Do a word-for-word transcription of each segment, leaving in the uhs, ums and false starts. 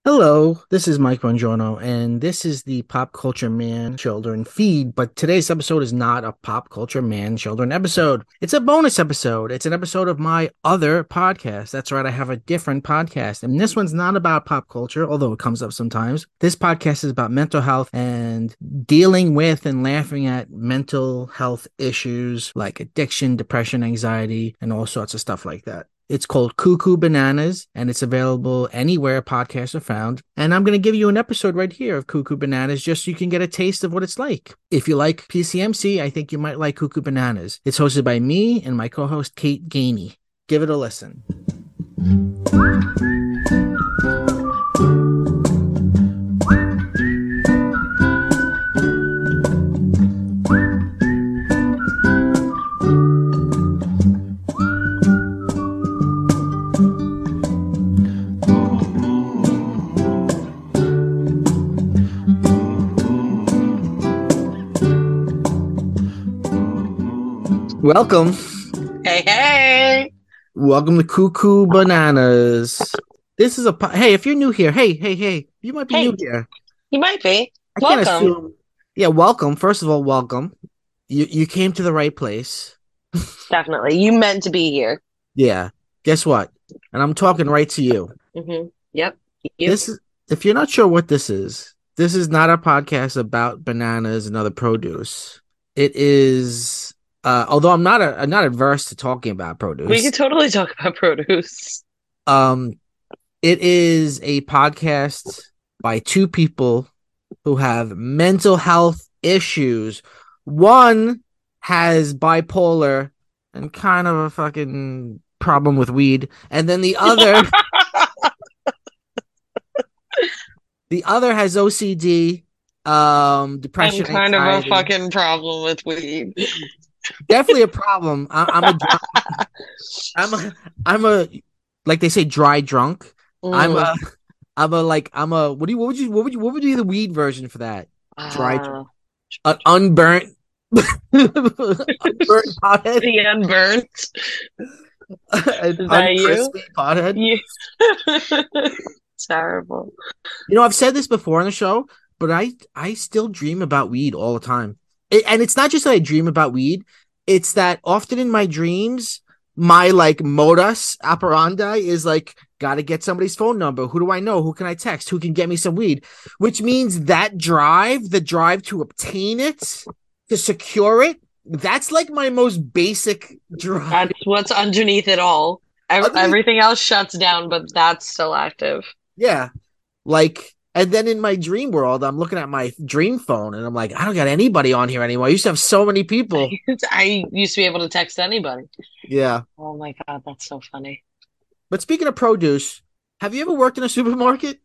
Hello, this is Mike Bongiorno, and this is the Pop Culture Man Children feed. But today's episode is not a Pop Culture Man Children episode. It's a bonus episode. It's an episode of my other podcast. That's right, I have a different podcast. And this one's not about pop culture, although it comes up sometimes. This podcast is about mental health and dealing with and laughing at mental health issues like addiction, depression, anxiety, and all sorts of stuff like that. It's called Cuckoo Bananas, and it's available anywhere podcasts are found. And I'm going to give you an episode right here of Cuckoo Bananas just so you can get a taste of what it's like. If you like P C M C, I think you might like Cuckoo Bananas. It's hosted by me and my co-host Kate Gainey. Give it a listen. Welcome. Hey, hey. Welcome to Cuckoo Bananas. This is a po- hey, if you're new here, hey, hey, hey, you might be Hey, new here. you might be. I can't Welcome. assume. Yeah, welcome. First of all, welcome. You you came to the right place. Definitely. You meant to be here. Yeah. Guess what? And I'm talking right to you. Mm-hmm. Yep. You. This is if you're not sure what this is, this is not a podcast about bananas and other produce. It is uh although I'm not a, I'm not adverse to talking about We produce. could totally talk about produce. Um it is a podcast by two people who have mental health issues. One has bipolar and kind of a fucking problem with weed, and then the other the other has O C D, um, And depression, kind of a anxiety. fucking problem with weed. Definitely a problem. I, I'm a dr- I'm a I'm a like they say dry drunk. I'm Mm. a I'm a like I'm a what do you what would you what would you what would be the weed version for that? Dry drunk. Uh, An unburnt unburnt pothead. the unburnt. An Is that you? uncrispy pothead. You. Terrible. You know, I've said this before on the show, but I I still dream about weed all the time. It, and it's not just that I dream about weed; it's that often in my dreams, my like modus operandi is like, gotta get somebody's phone number. Who do I know? Who can I text? Who can get me some weed? Which means that drive, the drive to obtain it, to secure it, that's like my most basic drive. That's what's underneath it all. Ev- Underneath, Everything else shuts down, but that's still active. yeah. Like, and then in my dream world, I'm looking at my dream phone and I'm like, I don't got anybody on here anymore. I used to have so many people. I used to be able to text anybody. Yeah. Oh my God, that's so funny. But speaking of produce, have you ever worked in a supermarket?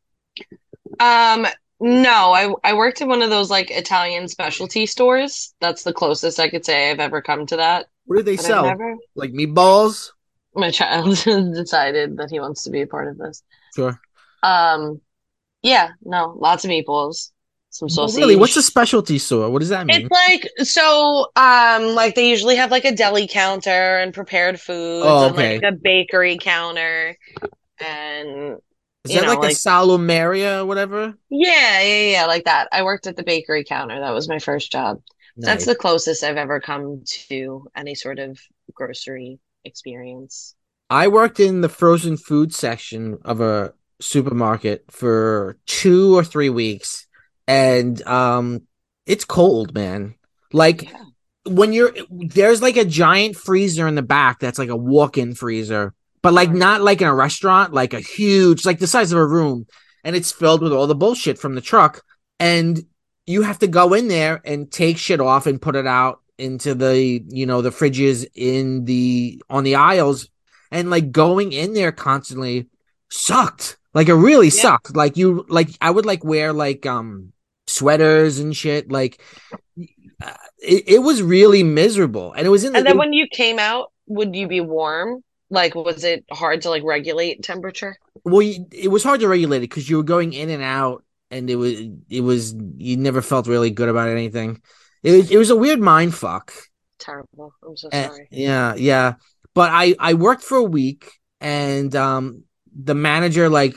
Um, no, I I worked in one of those like Italian specialty stores. That's the closest I could say I've ever come to that. What do they But I've sell? never. Like meatballs? My child decided that he wants to be a part of this. Sure. Um, yeah, no, lots of meatballs, some Well, really, what's a sausage. specialty store? What does that It's mean? like so um like they usually have like a deli counter and prepared foods Oh, and like okay. a bakery counter and Is you that know like a like salumeria or whatever? yeah, yeah, yeah, like that. I worked at the bakery counter. That was my first job. That's Nice. the closest I've ever come to any sort of grocery experience. I worked in the frozen food section of a supermarket for two or three weeks, and um, it's cold, man. Like Yeah. when you're there's like a giant freezer in the back that's like a walk-in freezer, but like Right. not like in a restaurant, like a huge, like the size of a room, and it's filled with all the bullshit from the truck, and you have to go in there and take shit off and put it out into the you know the fridges in the on the aisles, and like going in there constantly sucked. Like it really Yeah. sucked. Like you like I would like wear like um sweaters and shit. Like uh, it, it was really miserable, and it was in the And it then was, when you came out, would you be warm? Like, was it hard to like regulate temperature? well, it was hard to regulate it because you were going in and out, and it was it was you never felt really good about anything. It was it was a weird mind fuck. Terrible. I'm so Uh, sorry. yeah, yeah. But I I worked for a week, and um the manager like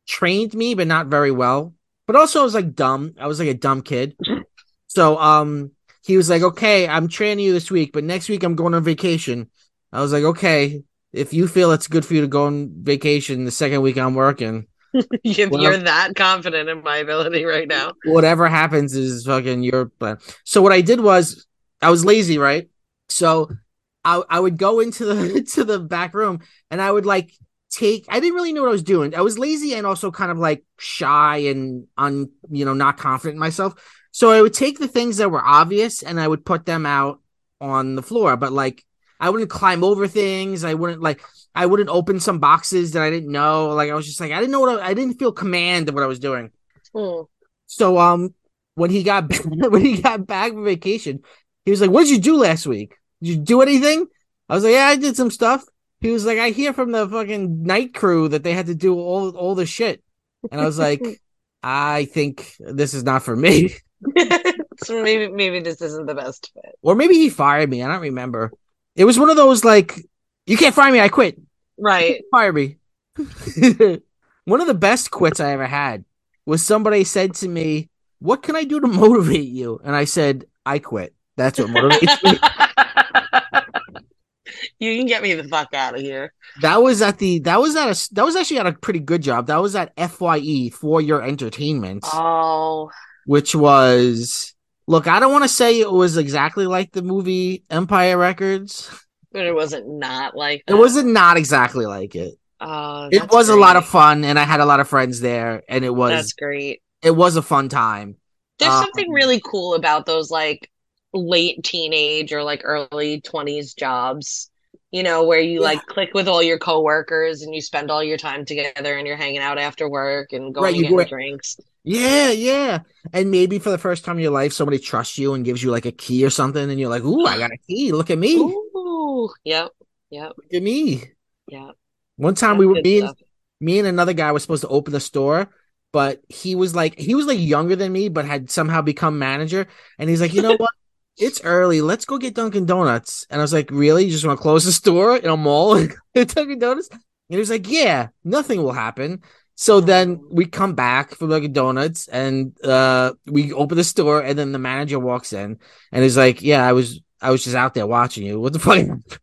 trained me, but not very well. But also, I was like dumb. I was like a dumb kid. So, um, he was like, "Okay, I'm training you this week, but next week I'm going on vacation." I was like, "Okay, if you feel it's good for you to go on vacation the second week I'm working, If you're whatever, that confident in my ability right now. whatever happens is fucking your plan." So what I did was I was lazy, right? So I I would go into the to the back room and I would like take I didn't really know what I was doing. I was lazy and also kind of like shy and un you know not confident in myself. So I would take the things that were obvious and I would put them out on the floor, but like I wouldn't climb over things. I wouldn't like I wouldn't open some boxes that I didn't know. Like I was just like I didn't know what I, I didn't feel command of what I was doing. Hmm. So um when he got when he got back from vacation, he was like, "What did you do last week? Did you do anything?" I was like, "Yeah, I did some stuff." He was like, "I hear from the fucking night crew that they had to do all all the shit," and I was like, "I think this is not for me." So maybe maybe this isn't the best fit. Or maybe he fired me. I don't remember. It was one of those like, "You can't fire me. I quit. Right. Fire me." One of the best quits I ever had was somebody said to me, "What can I do to motivate you?" And I said, "I quit. That's what motivates me." You can get me the fuck out of here. That was at the that was at a that was actually at a pretty good job. That was at F Y E for your entertainment, Oh, which was look, I don't want to say it was exactly like the movie Empire Records. but it wasn't not like It that. wasn't not exactly like it. Oh, It that's was a great. lot of fun, and I had a lot of friends there, and it That's was great. it was a fun time. There's something Um, really cool about those like late teenage or like early twenties jobs, you know, where you yeah, like click with all your coworkers and you spend all your time together and you're hanging out after work and going right. and You go, getting drinks. yeah, yeah, and maybe for the first time in your life, somebody trusts you and gives you like a key or something, and you're like, "Ooh, I got a key! Look at me! Ooh, yep, yep, Look at me!" yep. One time That's we were good me and stuff. me and another guy were supposed to open the store, but he was like he was like younger than me, but had somehow become manager. And he's like, "You know what? It's early. Let's go get Dunkin' Donuts." And I was like, "Really? You just want to close the store in a mall and get Dunkin' Donuts?" And he was like, "Yeah, nothing will happen." So then Oh. we come back from Dunkin' Donuts and uh we open the store and then the manager walks in and he's like, "Yeah, I was I was just out there watching you. What the fuck?"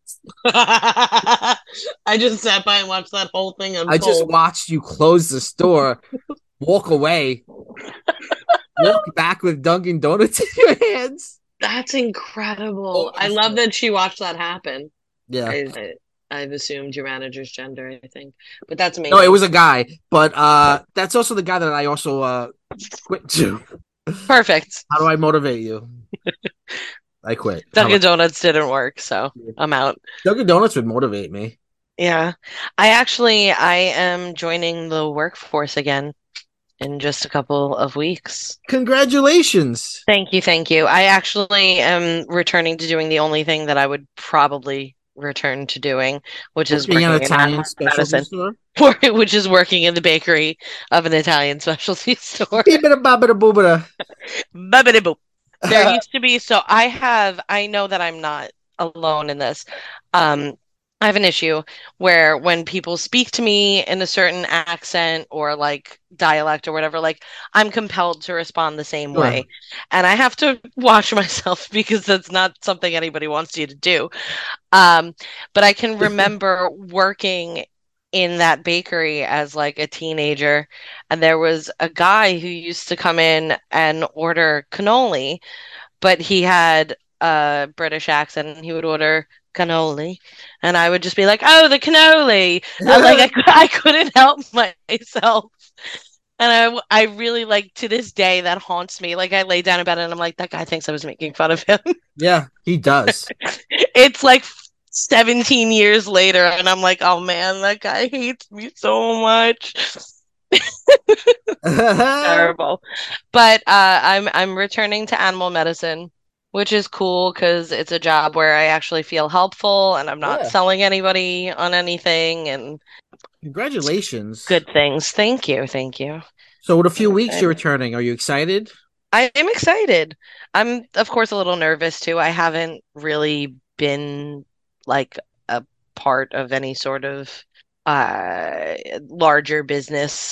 I just sat by and watched that whole thing I just unfold. watched you close the store, walk away, walk back with Dunkin' Donuts in your hands. That's incredible. Over I the love store. that she watched that happen. Yeah. I, I I've assumed your manager's gender, I think, but that's No, it amazing. was a guy, but uh that's also the guy that I also uh quit to. Perfect. How do I motivate you? I quit. How Dunkin' about Donuts didn't work, so you? I'm out. Dunkin' Donuts would motivate me. Yeah. I actually I am joining the workforce again in just a couple of weeks. Congratulations. Thank you, thank you. I actually am returning to doing the only thing that I would probably return to doing, which is Working at an working in Italian animal specialty medicine, store. which is working in the bakery of an Italian specialty store. Beebada babada boobada. Bubbidi-boop. There used to be, so I have, I know that I'm not alone in this. Um, I have an issue where when people speak to me in a certain accent or like dialect or whatever, like I'm compelled to respond the same Sure. way. And I have to watch myself because that's not something anybody wants you to do. Um, but I can remember working in that bakery as like a teenager, and there was a guy who used to come in and order cannoli, but he had a British accent and he would order cannoli, and I would just be like, "Oh, the cannoli!" And like I, cou- I couldn't help myself. And I, I really like to this day that haunts me. Like I lay down in bed and I'm like, that guy thinks I was making fun of him. Yeah, he does. It's like seventeen years later, and I'm like, oh man, that guy hates me so much. Yeah. Terrible. But uh, I'm I'm returning to animal medicine, which is cool because it's a job where I actually feel helpful and I'm not selling anybody on anything and Congratulations. good things. Thank you, thank you. So, in a I'm few weeks, you're excited. returning. Are you excited? I am excited. I'm, of course, a little nervous too. I haven't really been like a part of any sort of uh larger business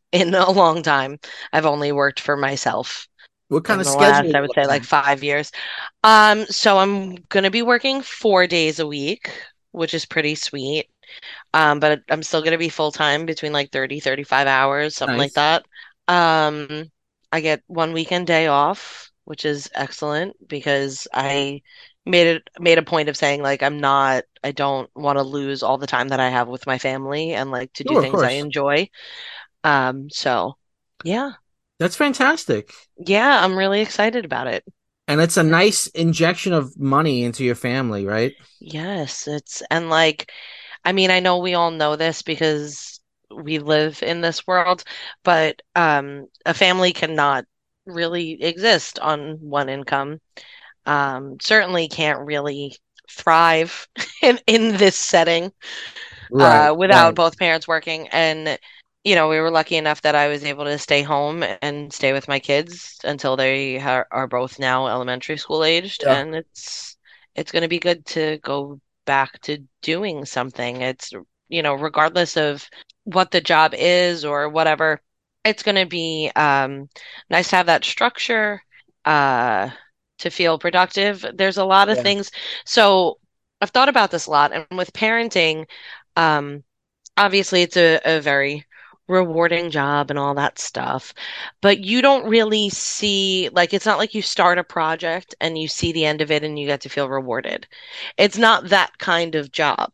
in a long time. I've only worked for myself What kind in of the schedule are last, I you would say, looking like at? five years. Um, so I'm gonna be working four days a week, which is pretty sweet. Um, but I'm still gonna be full time between like thirty, thirty-five hours, something like Nice. that. Um, I get one weekend day off, which is excellent because I made it made a point of saying like I'm not I don't want to lose all the time that I have with my family and like to do Sure, of things I course. enjoy. Um, so yeah. That's fantastic. Yeah, I'm really excited about it. And it's a nice injection of money into your family, right? Yes, it's and like I mean, I know we all know this because we live in this world, but um a family cannot really exist on one income. Um certainly can't really thrive in in this setting Right, uh without right. both parents working. And you know, we were lucky enough that I was able to stay home and stay with my kids until they ha are both now elementary school aged, Yeah. and it's it's going to be good to go back to doing something. It's, you know, regardless of what the job is or whatever, it's going to be um nice to have that structure, uh to feel productive. There's a lot of Yeah. things. So I've thought about this a lot, and with parenting, um obviously it's a, a very rewarding job and all that stuff, but you don't really see, like, it's not like you start a project and you see the end of it and you get to feel rewarded. It's not that kind of job.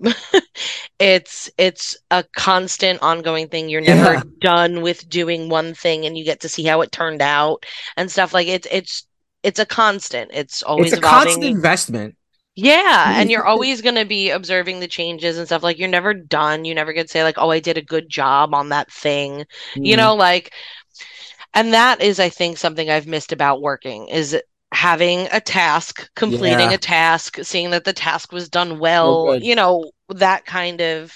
It's it's a constant ongoing thing. You're never Yeah. done with doing one thing and you get to see how it turned out and stuff. Like it's it's it's a constant. It's It's always a constant evolving. investment. Yeah, and you're always going to be observing the changes and stuff. Like you're never done. You never get to say like, "Oh, I did a good job on that thing." You Mm, know, like, and that is, I think, something I've missed about working is having a task, completing yeah. a task, seeing that the task was done So well, good. you know, that kind of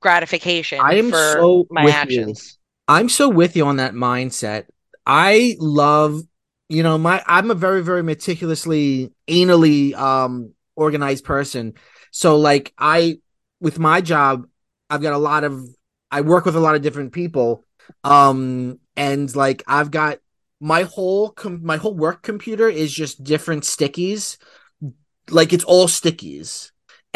I gratification am for so my with you. actions. I'm so with you on that mindset. I love, you know, my I'm a very, very meticulously, anally um organized person. So like I with my job, I've got a lot of I work with a lot of different people. Um and like I've got my whole com- my whole work computer is just different stickies. Like it's all stickies.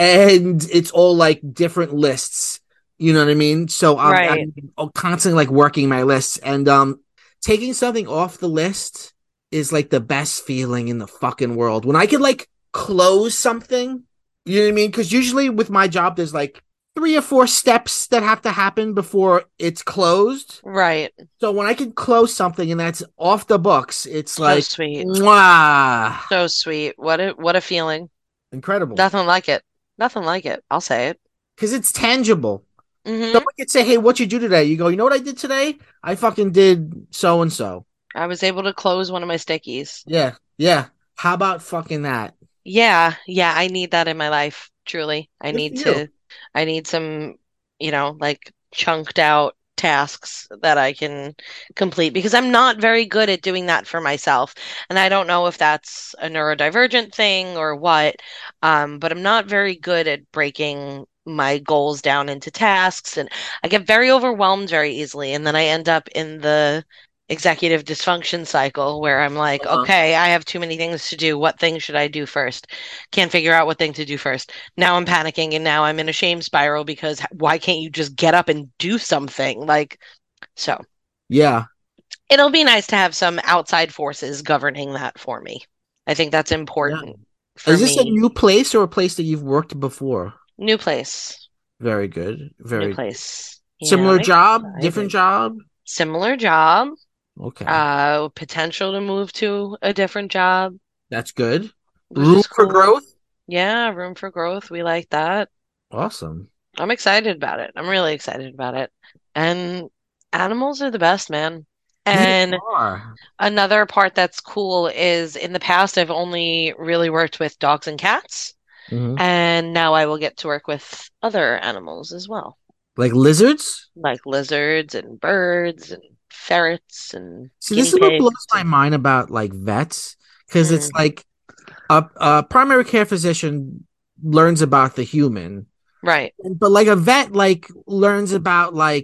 And it's all like different lists. You know what I mean? So I'm, Right. I'm constantly like working my lists, and um, taking something off the list is like the best feeling in the fucking world. When I can like close something, you know what I mean? Because usually with my job, there's like three or four steps that have to happen before it's closed. Right. So when I can close something and that's off the books, it's So like, sweet. mwah, So sweet. What a what a feeling. incredible. Nothing like it. Nothing like it. I'll say it. Because it's tangible. Hmm. Someone could say, "Hey, what you do today?" You go, "You know what I did today? I fucking did so and so." I was able to close one of my stickies. Yeah, yeah. How about fucking that? Yeah, yeah, I need that in my life, truly. I Good for need you. to, I need some, you know, like chunked out tasks that I can complete because I'm not very good at doing that for myself. And I don't know if that's a neurodivergent thing or what, um, but I'm not very good at breaking my goals down into tasks. And I get very overwhelmed very easily. And then I end up in the executive dysfunction cycle where I'm like, Uh-huh. okay, I have too many things to do. What thing should I do first? Can't figure out what thing to do first. Now I'm panicking and now I'm in a shame spiral because why can't you just get up and do something? Like, so Yeah, it'll be nice to have some outside forces governing that for me. I think that's yeah. important for Is this a me. new place or a place that you've worked before? New place, Very good. new Very good. place. Yeah, I'm Similar job, different excited. job. Similar job, Okay, uh, potential to move to a different job, that's good. which Room is for cool. growth. Yeah, room for growth. We like that. Awesome. I'm excited about it. I'm really excited about it. And animals are the best, man. They And are. another part that's cool is in the past, I've only really worked with dogs and cats. Mhm. And now I will get to work with other animals as well, Like lizards. like lizards and birds and ferrets and See, this guinea is what blows pigs. my And, mind about like vets, because it's mm, like a, a primary care physician learns about the human, right. but like a vet like learns about like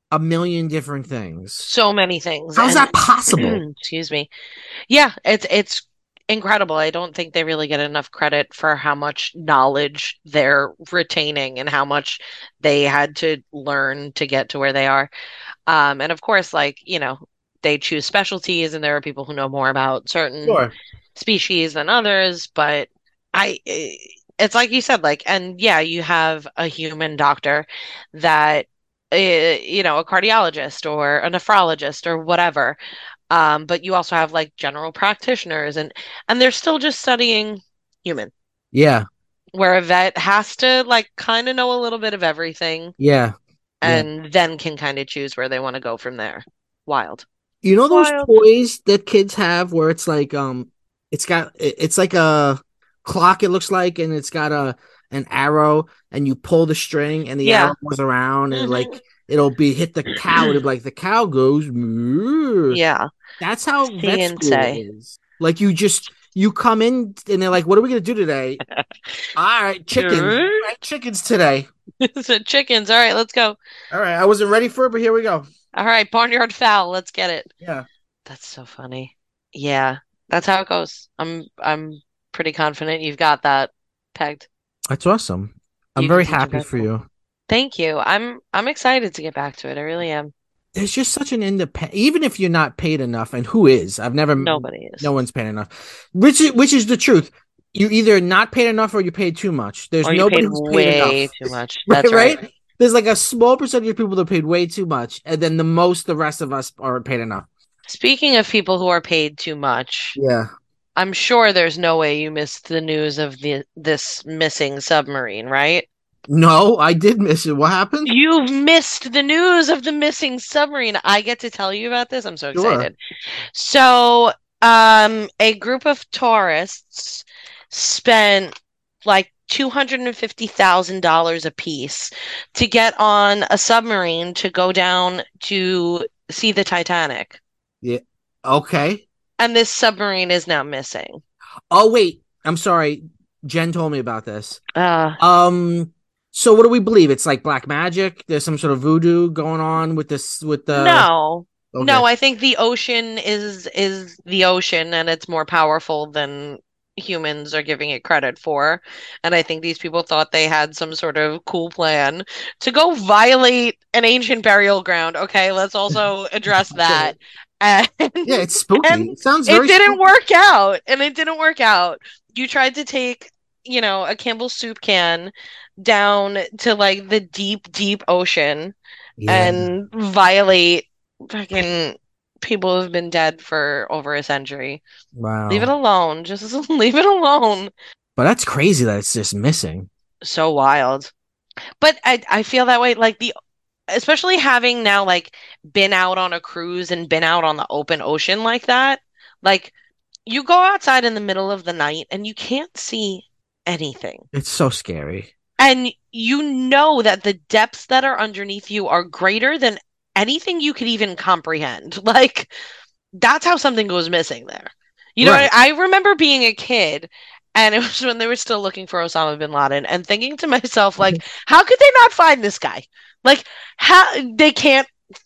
a million different things. So many things. How's And that possible? excuse me. Yeah, it's it's incredible. I don't think they really get enough credit for how much knowledge they're retaining and how much they had to learn to get to where they are. Um, and of course, like, you know, they choose specialties and there are people who know more about certain Sure. species than others, but I it's like you said, like, and yeah, you have a human doctor that uh, you know, a cardiologist or a nephrologist or whatever. Um, but you also have like general practitioners and and they're still just studying human, Yeah. where a vet has to like kind of know a little bit of everything Yeah. Yeah. and then can kind of choose where they want to go from there. Wild. You know those Wild. toys that kids have where it's like um it's got it's like a clock it looks like, and it's got a an arrow, and you pull the string and the Yeah. arrow goes around, and Hmm. like it'll be hit the cow, it'll be like the cow goes moo. Yeah. That's how See vet and school say. is. Like you just you come in and they're like, "What are we gonna do today?" All right, chickens. All right, chickens today. So chickens. All right, let's go. All right, I wasn't ready for it, but here we go. All right, barnyard fowl. Let's get it. Yeah, That's so funny. Yeah, that's how it goes. I'm I'm pretty confident you've got that pegged. that's awesome. I'm You can very teach a happy vet for school. you. Thank you. I'm I'm excited to get back to it. I really am. There's just such an independent, even if you're not paid enough, and who is? I've never, Nobody no is. one's paid enough. Which is, which is the truth. You either not paid enough or you paid too much. There's Or you nobody paid who's paid enough, way too much. right? That's right. Right? There's like a small percentage of people that paid way too much, and then the most the rest of us are paid enough. Speaking of people who are paid too much, Yeah. I'm sure there's no way you missed the news of the this missing submarine, right? No, I did miss it. What happened? You've missed the news of the missing submarine. I get to tell you about this. I'm so Sure. excited. So, um, a group of tourists spent like two hundred fifty thousand dollars a piece to get on a submarine to go down to see the Titanic. Yeah. Okay. And this submarine is now missing. Oh wait, I'm sorry. Jen told me about this. Uh, Um, so what do we believe? It's like black magic. There's some sort of voodoo going on with this with the no. okay. No, I think the ocean is is the ocean and it's more powerful than humans are giving it credit for. And I think these people thought they had some sort of cool plan to go violate an ancient burial ground. Okay, let's also address that. And Yeah, it's spooky. and It sounds it very didn't spooky. work out. And it didn't work out. You tried to take, you know, a Campbell's soup can down to like the deep, deep ocean Yeah. and violate fucking people who've been dead for over a century. Leave it Wow. alone. Just leave it alone. But that's crazy that it's just missing. So wild. But I I feel that way like the especially having now like been out on a cruise and been out on the open ocean like that. Like you go outside in the middle of the night and you can't see anything. It's so scary. And you know that the depths that are underneath you are greater than anything you could even comprehend. Like, that's how something goes missing there. You know, I, Right. I remember being a kid, and it was when they were still looking for Osama bin Laden, and thinking to myself, like, how could they not find this guy? Like, how they can't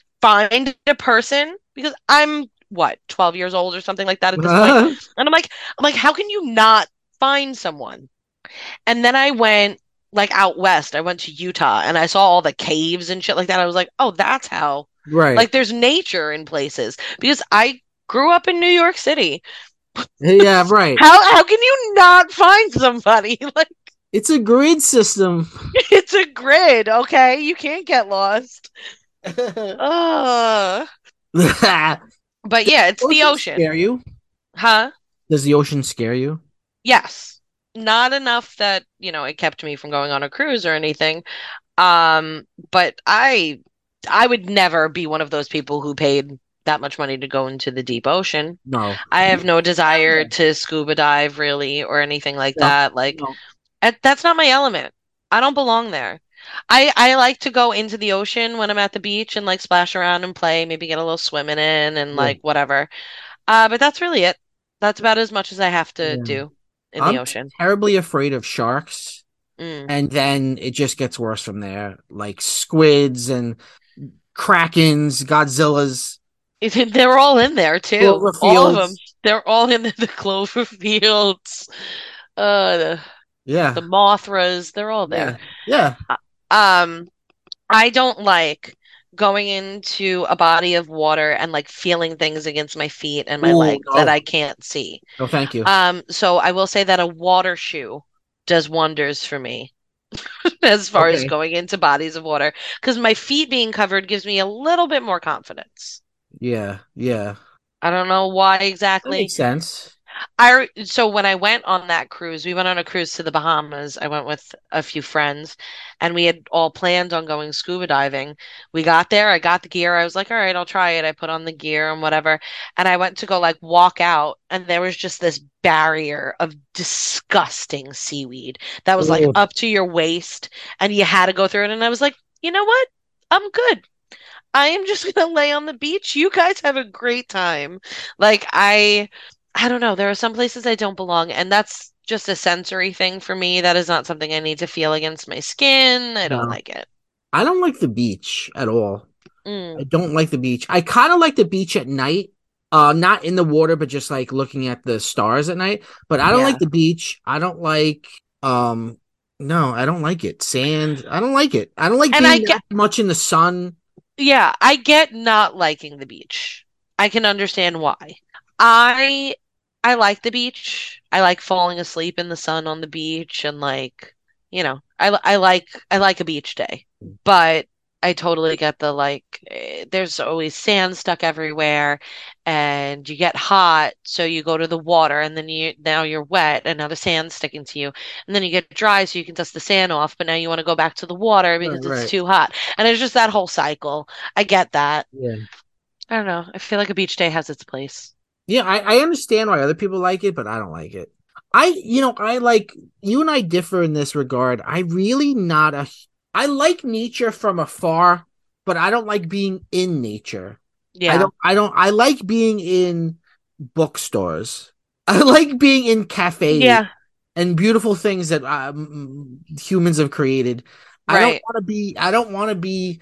find a person because I'm what, twelve years old or something like that at this point. And I'm like, I'm like, how can you not find someone? And then I went like out west. I went to Utah and I saw all the caves and shit like that. I was like, oh, that's how. Right. Like there's nature in places because I grew up in New York City. Yeah, right. How how can you not find somebody? Like It's a grid system. it's a grid, okay? You can't get lost. Uh, Does but yeah, it's the the ocean scare ocean. you? Huh? Does the ocean scare you? Yes. Not enough that, you know, it kept me from going on a cruise or anything. Um, but I I would never be one of those people who paid that much money to go into the deep ocean. No. I have no Down desire there. to scuba dive really or anything like No. that. Like No. eh, that's not my element. I don't belong there. I I like to go into the ocean when I'm at the beach and like splash around and play, maybe get a little swimming in and Yeah. like whatever. Uh, but that's really it. That's about as much as I have to Yeah. do in the I'm ocean. terribly afraid of sharks. Mm. And then it just gets worse from there. Like squids and Krakens, Godzillas, They're all in there too. All of them. Cloverfields. They're all in the, the Cloverfields, uh, the, the Yeah, Mothras. They're all yeah, there. yeah. Uh, Um, I don't like going into a body of water and like feeling things against my feet and my Oh legs that no, I can't see. no, thank you. Um, so I will say that a water shoe does wonders for me as far as Okay, going into bodies of water because my feet being covered gives me a little bit more confidence. yeah, yeah. I don't know why That exactly. makes sense. I so when I went on that cruise, we went on a cruise to the Bahamas. I went with a few friends and we had all planned on going scuba diving. We got there, I got the gear. I was like, "All right, I'll try it." I put on the gear and whatever. And I went to go like walk out and there was just this barrier of disgusting seaweed that was like Oh, up to your waist and you had to go through it and I was like, "You know what? I'm good. I am just gonna lay on the beach. You guys have a great time." Like I I don't know, there are some places I don't belong, and that's just a sensory thing for me. That is not something I need to feel against my skin. I don't no, like it. I don't like the beach at all. I Mm, don't like the beach. I kind of like the beach at night. Uh, not in the water, but just like looking at the stars at night. But I don't like yeah. the beach. I don't like um no, I don't like it. Sand. I don't like it. I don't like And I being get that much in the sun. yeah, I get not liking the beach. I can understand why. I I like the beach. I like falling asleep in the sun on the beach and like, you know, I I like I like a beach day. But I totally get the like eh, there's always sand stuck everywhere and you get hot, so you go to the water and then you now you're wet and now the sand's sticking to you. And then you get dry so you can dust the sand off, but now you want to go back to the water Right, because it's right. too hot. And it's just that whole cycle. I get that. Yeah. I don't know. I feel like a beach day has its place. Yeah, I, I understand why other people like it, but I don't like it. I, you know, I like you and I differ in this regard. I really not a, I like nature from afar, but I don't like being in nature. I Yeah. don't, I don't, I like being in bookstores. I like being in cafes Yeah, and beautiful things that um, humans have created. I don't right. want to be, I don't want to be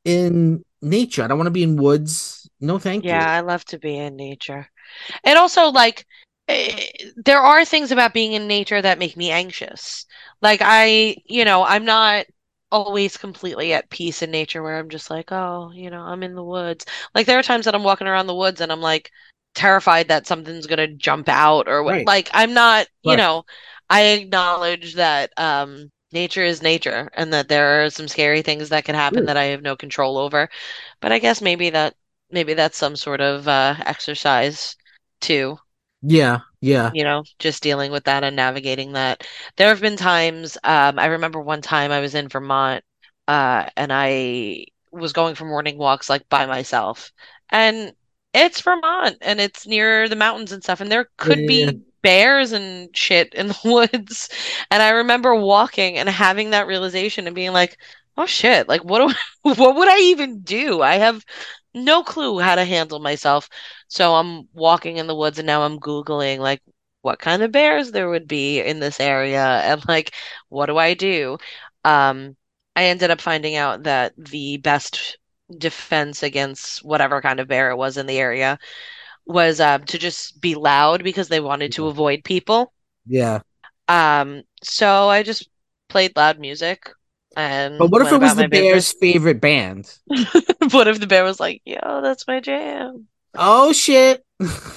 in nature. I don't want to be in woods. No, thank Yeah, you. I love to be in nature. And also, like, eh, there are things about being in nature that make me anxious. Like, I, you know, I'm not always completely at peace in nature where I'm just like, oh, you know, I'm in the woods. Like, there are times that I'm walking around the woods and I'm like terrified that something's gonna jump out or what. Right. Like, I'm not, you Right. know, I acknowledge that um, nature is nature and that there are some scary things that can happen Sure. that I have no control over. But I guess maybe that maybe that's some sort of uh, exercise too, Yeah, yeah. you know, just dealing with that and navigating that. There have been times, um, I remember one time I was in Vermont, uh, and I was going for morning walks like by myself. And it's Vermont and it's near the mountains and stuff, and there could Yeah. be bears and shit in the woods. And I remember walking and having that realization and being like, oh shit, like what do I, what would I even do? I have no clue how to handle myself. So I'm walking in the woods and now I'm Googling like what kind of bears there would be in this area and like what do I do? Um, I ended up finding out that the best defense against whatever kind of bear it was in the area was um, to just be loud because they wanted to avoid people. Yeah. Um, so I just played loud music But and what if went it was about the my Bears' business. favorite band? What if the bear was like, yo, that's my jam? Oh shit.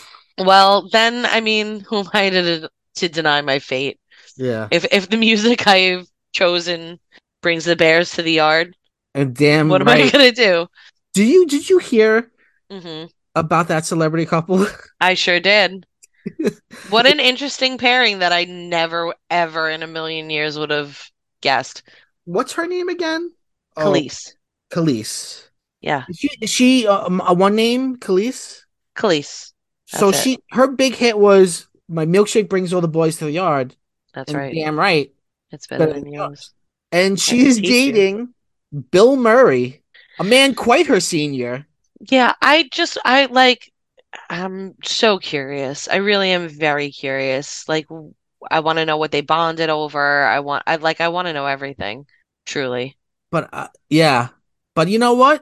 Well, then, I mean, who am I to, to deny my fate? Yeah. If if the music I've chosen brings the bears to the yard, And damn what am I right. gonna do? Do you did you hear Hmm. about that celebrity couple? I sure did. What an interesting pairing that I never, ever in a million years would have guessed. What's her name again? Oh, Khalees. Khalees. Yeah, Is she is she um, a one name Khalees? Khalees. So That's it. she her big hit was "My Milkshake Brings All the Boys to the Yard," That's and right. damn right, It's better better than than yours. yours. And I can she's teach you. dating Bill Murray, a man quite her senior. Yeah, I just, I like, I'm so curious. I really am very curious. Like, w- I want to know what they bonded over. I want, I like, I want to know everything. Truly. But uh, yeah, but you know what?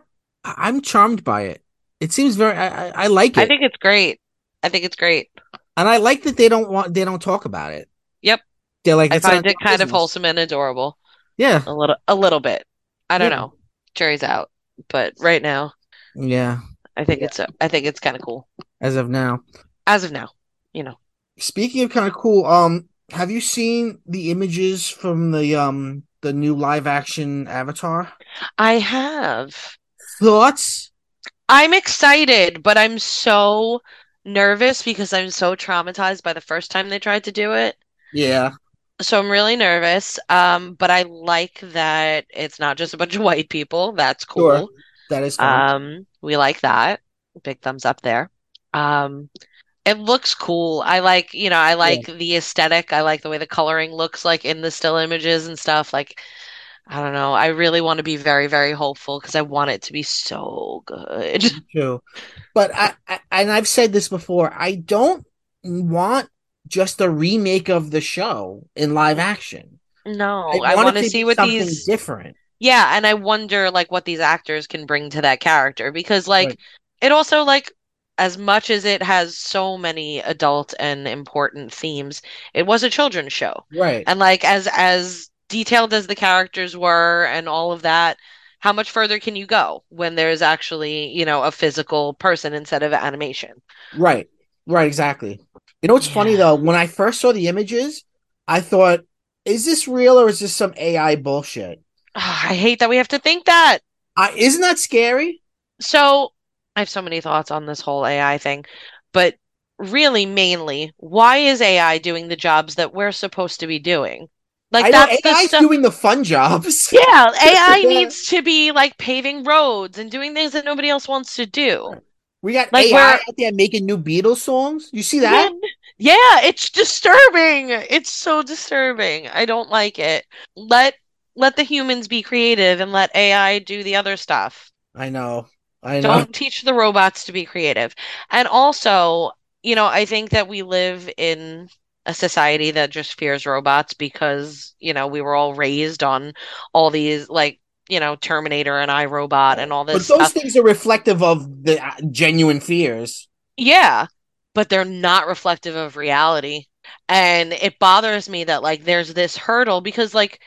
I- I'm charmed by it. It seems very. I, I, I like I it, think it's great. I think it's great. and I like that they don't want they don't talk about it. Yep. They're like I it's none of find their it kind of business. wholesome and adorable. Yeah, A little a little bit. I don't yeah, know. Jury's out. But right now, yeah, I think yeah. it's I think it's kind of cool. As of now. As of now, you know. Speaking of kind of cool, um, have you seen the images from the um the new live action Avatar? I have. Thoughts? I'm excited, but I'm so nervous because I'm so traumatized by the first time they tried to do it. Yeah, So I'm really nervous. Um, but I like that it's not just a bunch of white people. That's sure. cool. That is fun. Um, we like that. Big thumbs up there. Um, it looks cool. I like, you know, I Yeah. like the aesthetic. I like the way the coloring looks like in the still images and stuff. Like, I don't know. I really want to be very, very hopeful because I want it to be so good. True. But I, I and I've said this before, I don't want just a remake of the show in live action. I No, I want want it to to see be what something these, different. yeah, and I wonder like what these actors can bring to that character because Right. like it also like as much as it has so many adult and important themes, it was a children's show. Right. And like as as detailed as the characters were and all of that, how much further can you go when there's actually, you know, a physical person instead of animation? Right. Right, exactly. You know what's funny Yeah. though? When I first saw the images, I thought, is this real or is this some A I bullshit? Ah, I hate that we have to think that. I, isn't that scary? So I have so many thoughts on this whole A I thing, but really mainly, why is A I doing the jobs that we're supposed to be doing? Like I know that's the A I's stuff. doing the fun jobs. Yeah, A I Yeah. needs to be like paving roads and doing things that nobody else wants to do. We got Like A I we're out there making new Beatles songs. You see yeah, that? yeah, it's disturbing. It's so disturbing. I don't like it. Let let the humans be creative and let A I do the other stuff. I know. I know. Don't teach the robots to be creative. And also, you know, I think that we live in a society that just fears robots because, you know, we were all raised on all these like, you know, Terminator and iRobot and all this But those stuff. things are reflective of the uh, genuine fears. Yeah, but they're not reflective of reality. And it bothers me that like there's this hurdle because like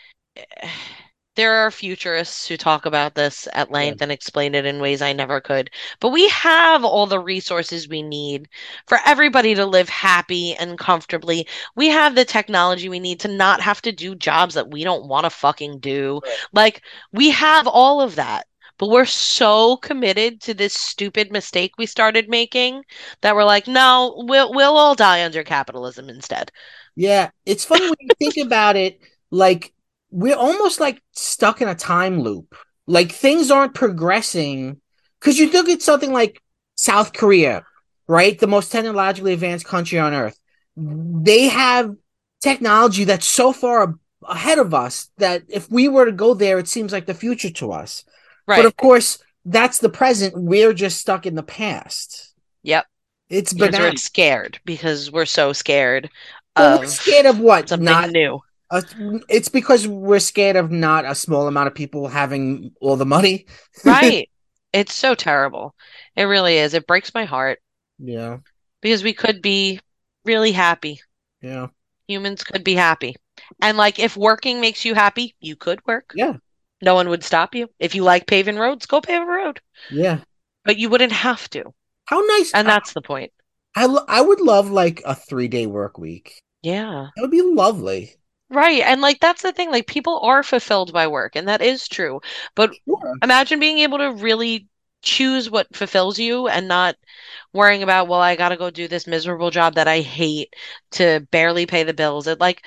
there are futurists who talk about this at Yeah. length and explain it in ways I never could. But we have all the resources we need for everybody to live happy and comfortably. We have the technology we need to not have to do jobs that we don't want to fucking do. Right. Like, we have all of that. But we're so committed to this stupid mistake we started making that we're like, no, we'll we'll all die under capitalism instead. Yeah, it's funny when you think about it, like we're almost like stuck in a time loop. Like things aren't progressing because you look at something like South Korea, right? The most technologically advanced country on earth. They have technology that's so far ahead of us that if we were to go there, it seems like the future to us. But Right. of course, that's the present. We're just stuck in the past. Yep. It's Because we're bananas. scared, because we're so scared But we're scared of of what? Not something new. Uh, it's because we're scared of not a small amount of people having all the money. Right. It's so terrible. It really is. It breaks my heart Yeah, because we could be really happy. yeah, Humans could be happy. And like if working makes you happy, you could work. yeah, No one would stop you. If you like paving roads, go pave a road. yeah. But you wouldn't have to. How nice! And I that's the point. I, lo- I would love like a three day work week. Yeah. That would be lovely. Right. And like that's the thing. Like people are fulfilled by work, and that is true. But Sure. imagine being able to really choose what fulfills you and not worrying about, well, I got to go do this miserable job that I hate to barely pay the bills. It like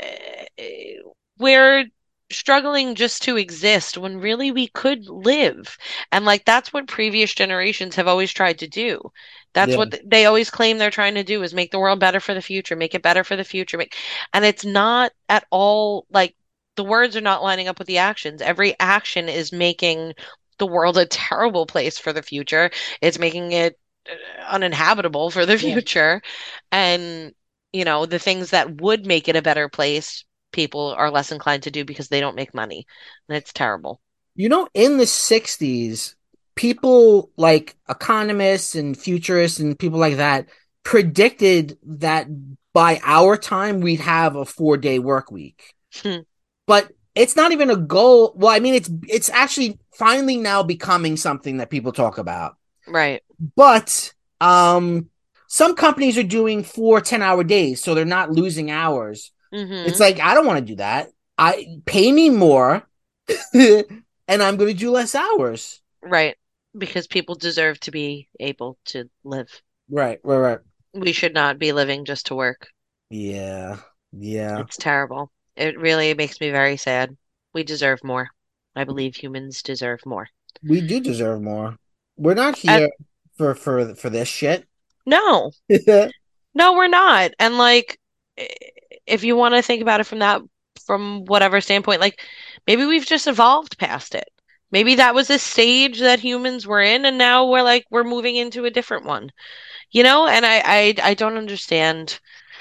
eh, we're struggling just to exist when really we could live. And like that's what previous generations have always tried to do. That's Yeah, what th- they always claim they're trying to do is make the world better for the future, make it better for the future. Make, and it's not at all like the words are not lining up with the actions. Every action is making the world a terrible place for the future. It's making it uh, uninhabitable for the yeah. future. And, you know, the things that would make it a better place, people are less inclined to do because they don't make money. And it's terrible. You know, in the sixties, people like economists and futurists and people like that predicted that by our time we'd have a four day work week. Hmm. But it's not even a goal. Well, I mean, it's it's actually finally now becoming something that people talk about. Right. But um, some companies are doing four ten hour days, so they're not losing hours. It's Mm-hmm. like I don't want to do that. I pay me more, and I'm going to do less hours. Right. Because people deserve to be able to live. Right, right, right. We should not be living just to work. Yeah, yeah. It's terrible. It really makes me very sad. We deserve more. I believe humans deserve more. We do deserve more. We're not And here for for for this shit. no, no, we're not. And like, i- if you want to think about it from that, from whatever standpoint, like maybe we've just evolved past it. Maybe that was a stage that humans were in, and now we're like we're moving into a different one. You know? And I I, I don't understand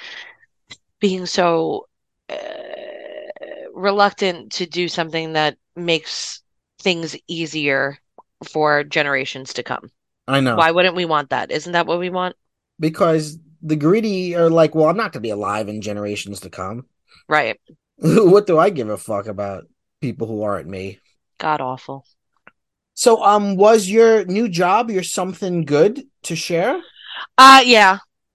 being so uh, reluctant to do something that makes things easier for generations to come. I know. Why wouldn't we want that? Isn't that what we want? Because the greedy are like, well, I'm not going to be alive in generations to come. Right. What do I give a fuck about people who aren't me? God awful. So, um, was your new job your something good to share? Uh yeah.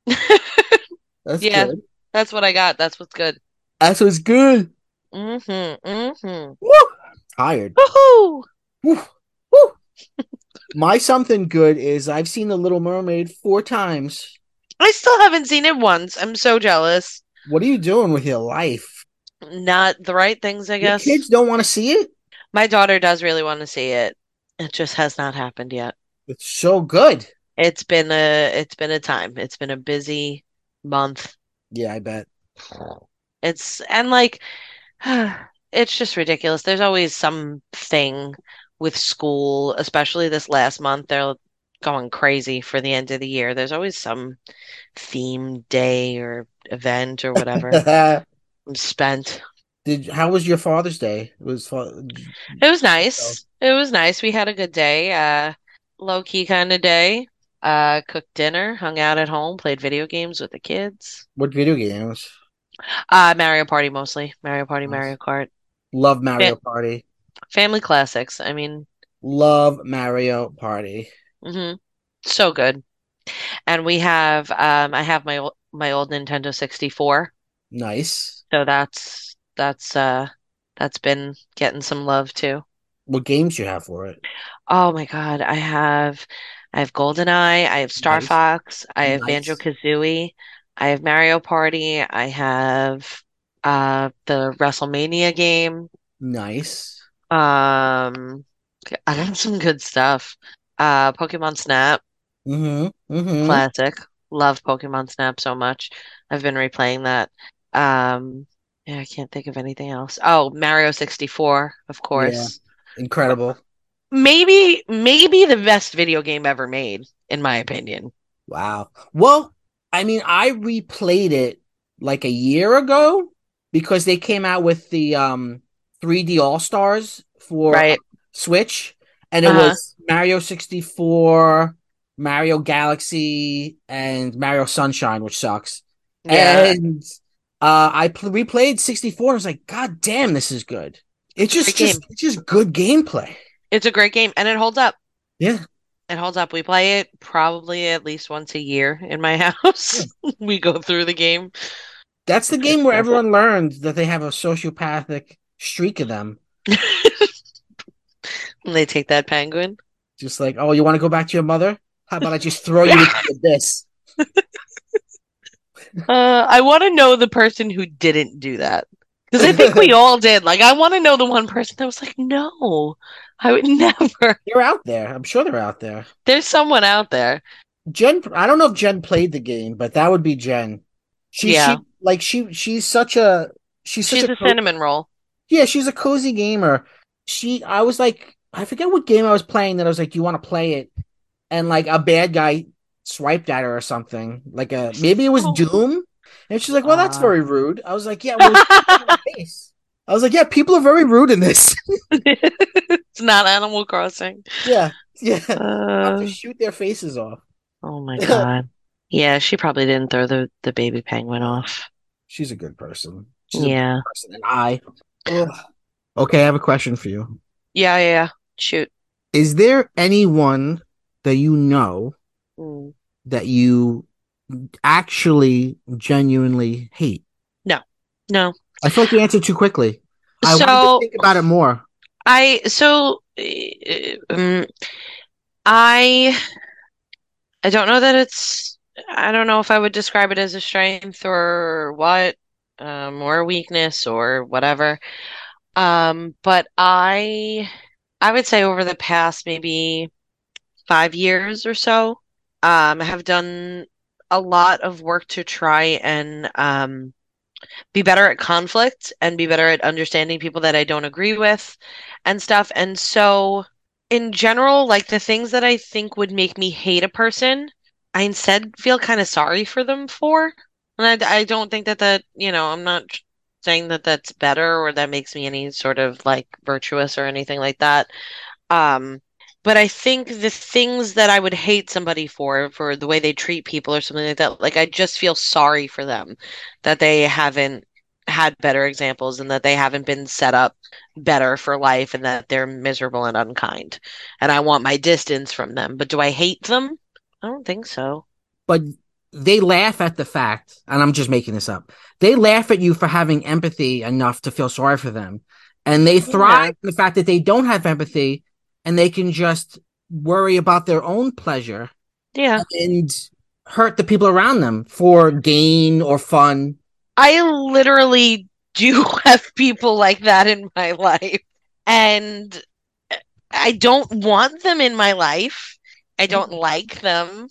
That's Yeah, good. that's what I got. That's what's good. That's what's good. Mm-hmm. Mm-hmm. Woo! Tired. Woohoo! Woo! Woo! My something good is I've seen The Little Mermaid four times. I still haven't seen it once. I'm so jealous. What are you doing with your life? Not the right things, I Your guess. kids don't want to see it? My daughter does really want to see it. It just has not happened yet. It's so good. It's been a it's been a time. It's been a busy month. Yeah, I bet. It's and like it's just ridiculous. There's always something with school, especially this last month. They're going crazy for the end of the year. There's always some theme day or event or whatever. I'm spent. Did how was your Father's Day? It was fun. It was nice. It was nice. We had a good day. Uh, low key kind of day. Uh, cooked dinner, hung out at home, played video games with the kids. What video games? Uh, Mario Party mostly. Mario Party, Nice. Mario Kart. Love Fa Mario Party. family classics. I mean, Love Mario Party. hmm so good. And we have um I have my ol- my old Nintendo sixty-four. Nice. So that's that's uh that's been getting some love too. What games you have for it? Oh my God, I have I have GoldenEye, I have Star Nice. Fox, I have Nice. Banjo-Kazooie, I have Mario Party, I have uh the WrestleMania game. Nice. Um I got some good stuff. Uh Pokemon Snap, Mm-hmm. Mm-hmm. classic. Love Pokemon Snap so much. I've been replaying that. Um yeah, I can't think of anything else. Oh, Mario sixty-four, of Yeah. course. Incredible. Maybe maybe the best video game ever made, in my opinion. Wow. Well, I mean, I replayed it like a year ago because they came out with the um three D All-Stars for uh, Right. Switch, and it Uh-huh. was Mario sixty-four, Mario Galaxy, and Mario Sunshine, which sucks. Yeah. And uh I pl- replayed sixty-four and I was like, God damn, this is good. It's It's a great just just game. it's just good gameplay. It's a great game and it holds up. Yeah. It holds up. We play it probably at least once a year in my Yeah. house. We go through the game. That's the It's good game where stuff. everyone learns that they have a sociopathic streak in them. And they take that penguin. Just like, oh, you want to go back to your mother? How about I just throw you into the abyss? Uh, I want to know the person who didn't do that. Because I think we all did. Like, I want to know the one person that was like, no, I would never. They're out there. I'm sure they're out there. There's someone out there. Jen, I don't know if Jen played the game, but that would be Jen. She, Yeah. she, like, she, she's such a, she's such She's a, a co- cinnamon roll. yeah, she's a cozy gamer. She, I was like, I forget what game I was playing that I was like, do you want to play it? And like a bad guy swiped at her or something. Like a, maybe it was Oh. Doom. And she's like, well, that's Uh, very rude. I was like, yeah, well, it's in my face. I was like, yeah, people are very rude in this. It's not Animal Crossing. Yeah, yeah. About to Uh, shoot their faces off. oh my God. Yeah, she probably didn't throw the, the baby penguin Uh, off. she's a good person. She's a better Yeah. person than I. Ugh. Okay, I have a question for you. Yeah, yeah, yeah. Shoot. Is there anyone that you know Mm. that you actually genuinely hate? No, no. I feel like you answered too quickly. I wanted to So think about it more. I, so uh, um, I, I don't know that it's, I don't know if I would describe it as a strength or what, um, or a weakness or whatever. Um, but I, I would say over the past maybe five years or so, um, have done a lot of work to try and um, be better at conflict and be better at understanding people that I don't agree with and stuff. And so, in general, like the things that I think would make me hate a person, I instead feel kind of sorry for them for. And I, I don't think that that, you know, I'm not saying that that's better or that makes me any sort of like virtuous or anything like that. Um, but I think the things that I would hate somebody for, for the way they treat people or something like that, like I just feel sorry for them that they haven't had better examples and that they haven't been set up better for life and that they're miserable and unkind. And I want my distance from them. But do I hate them? I don't think so. But they laugh at the fact, and I'm just making this up. They laugh at you for having empathy enough to feel sorry for them. And they thrive Yeah. in the fact that they don't have empathy and they can just worry about their own pleasure Yeah. and hurt the people around them for gain or fun. I literally do have people like that in my life. And I don't want them in my life. I don't like them.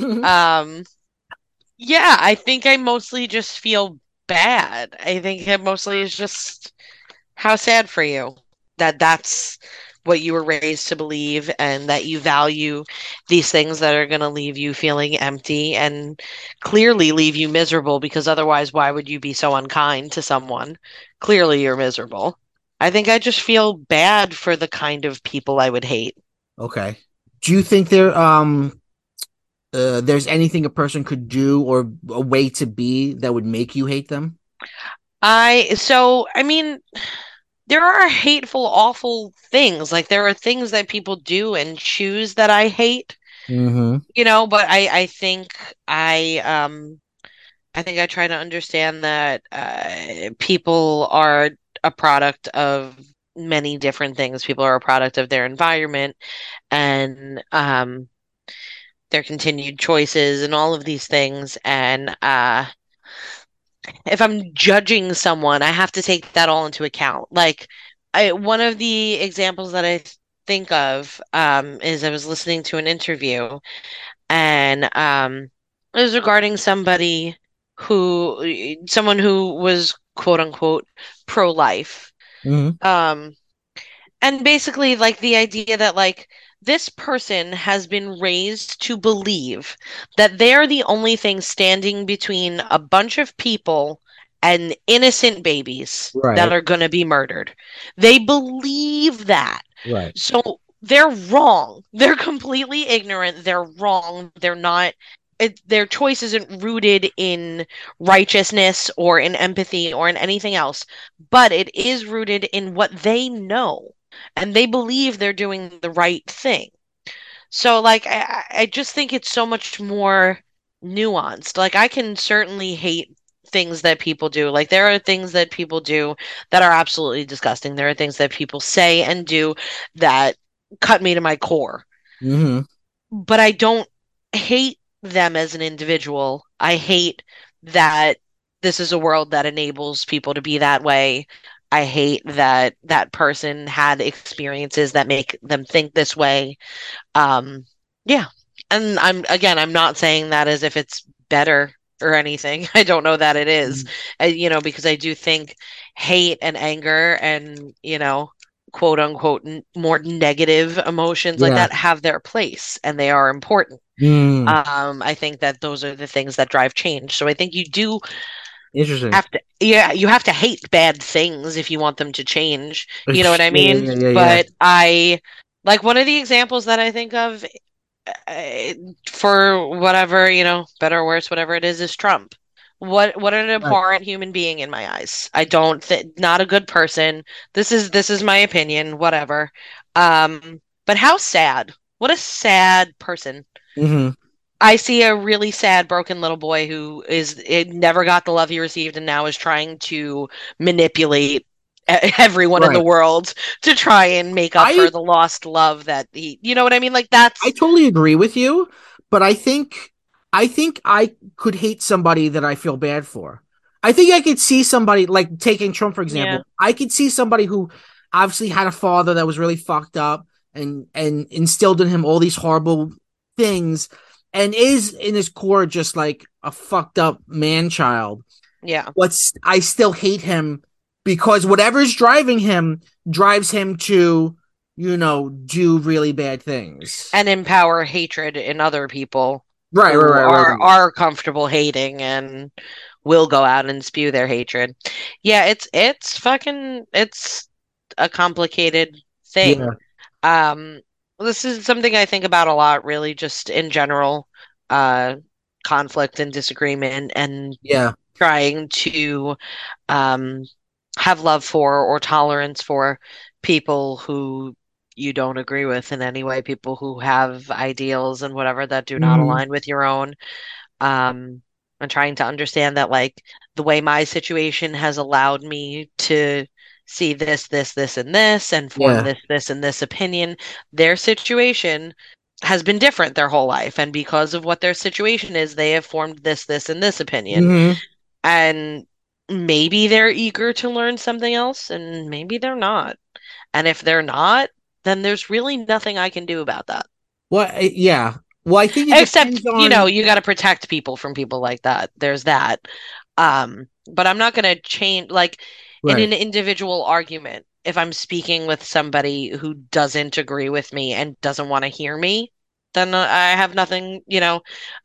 Um, yeah, I think I mostly just feel bad. I think it mostly is just how sad for you that that's what you were raised to believe and that you value these things that are going to leave you feeling empty and clearly leave you miserable because otherwise, why would you be so unkind to someone? Clearly, you're miserable. I think I just feel bad for the kind of people I would hate. Okay. Do you think there um uh, there's anything a person could do or a way to be that would make you hate them? I, so, I mean, there are hateful, awful things. Like there are things that people do and choose that I hate, Mm-hmm. you know, but I, I think I, um, I think I try to understand that uh, people are a product of many different things. People are a product of their environment and um, their continued choices and all of these things. And uh, if I'm judging someone, I have to take that all into account. Like, I, one of the examples that I think of um, is I was listening to an interview, and um, it was regarding somebody who, someone who was quote unquote pro-life. Mm-hmm. Um, and basically, like the idea that like this person has been raised to believe that they're the only thing standing between a bunch of people and innocent babies that Right. are going to be murdered. They believe that. Right. So they're wrong. They're completely ignorant. They're wrong. They're not. It, their choice isn't rooted in righteousness or in empathy or in anything else, but it is rooted in what they know and they believe they're doing the right thing. So, like, I, I just think it's so much more nuanced. Like, I can certainly hate things that people do. Like, there are things that people do that are absolutely disgusting. There are things that people say and do that cut me to my core. Mm-hmm. But I don't hate them as an individual. I hate that this is a world that enables people to be that way. I hate that that person had experiences that make them think this way. Um, yeah. And I'm again, I'm not saying that as if it's better or anything. I don't know that it is. Uh, you know, because I do think hate and anger and, you know, quote unquote n- more negative emotions like Yeah. that have their place and they are important. Mm. Um, I think that those are the things that drive change. So I think you do Interesting. Have to, yeah, you have to hate bad things if you want them to change. You know what I Yeah, mean? yeah, yeah, yeah. But I like one of the examples that I think of uh, for whatever, you know, better or worse, whatever it is, is Trump. What what an Right. abhorrent human being in my eyes. I don't think not a good person. This is this is my opinion, whatever. Um, but how sad. What a sad person. Hmm. I see a really sad, broken little boy who is it never got the love he received and now is trying to manipulate e- everyone in the Right. world to try and make up I for the lost love that he, you know what I mean? Like I that's, totally agree with you, but I think I think I could hate somebody that I feel bad for. I think I could see somebody like taking Trump for yeah, example. I could see somebody who obviously had a father that was really fucked up and and instilled in him all these horrible things and is in his core just like a fucked up man child. yeah. What's I still hate him because whatever's driving him drives him to, you know, do really bad things. And empower hatred in other people Right, right, who right, right, are right. are comfortable hating and will go out and spew their hatred. Yeah, it's it's fucking it's a complicated thing. Yeah, Um, this is something I think about a lot, really, just in general, uh, conflict and disagreement and yeah. trying to um, have love for or tolerance for people who you don't agree with in any way, people who have ideals and whatever that do not Hmm. align with your own. Um, and trying to understand that, like, the way my situation has allowed me to see this, this, this, and this, and form Yeah. this, this, and this opinion, their situation has been different their whole life. And because of what their situation is, they have formed this, this, and this opinion. Hmm. And maybe they're eager to learn something else, and maybe they're not. And if they're not, then there's really nothing I can do about that. Well, I- yeah. Well, I think it Except, depends you know, on. you got to protect people from people like that. There's that. Um, but I'm not going to change, like, in Right. an individual argument, if I'm speaking with somebody who doesn't agree with me and doesn't want to hear me, then uh, I have nothing, you know,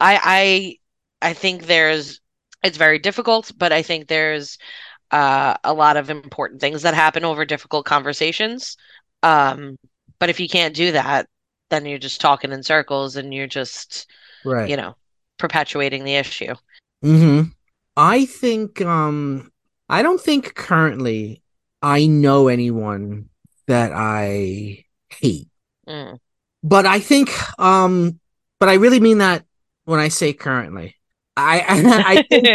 I, I, I think there's, it's very difficult, but I think there's uh, a lot of important things that happen over difficult conversations. Um, but if you can't do that, then you're just talking in circles and you're just, Right. you know, perpetuating the issue. Hmm. I think. Um. I don't think currently I know anyone that I hate, Mm. but I think. Um. But I really mean that when I say currently. I I, I think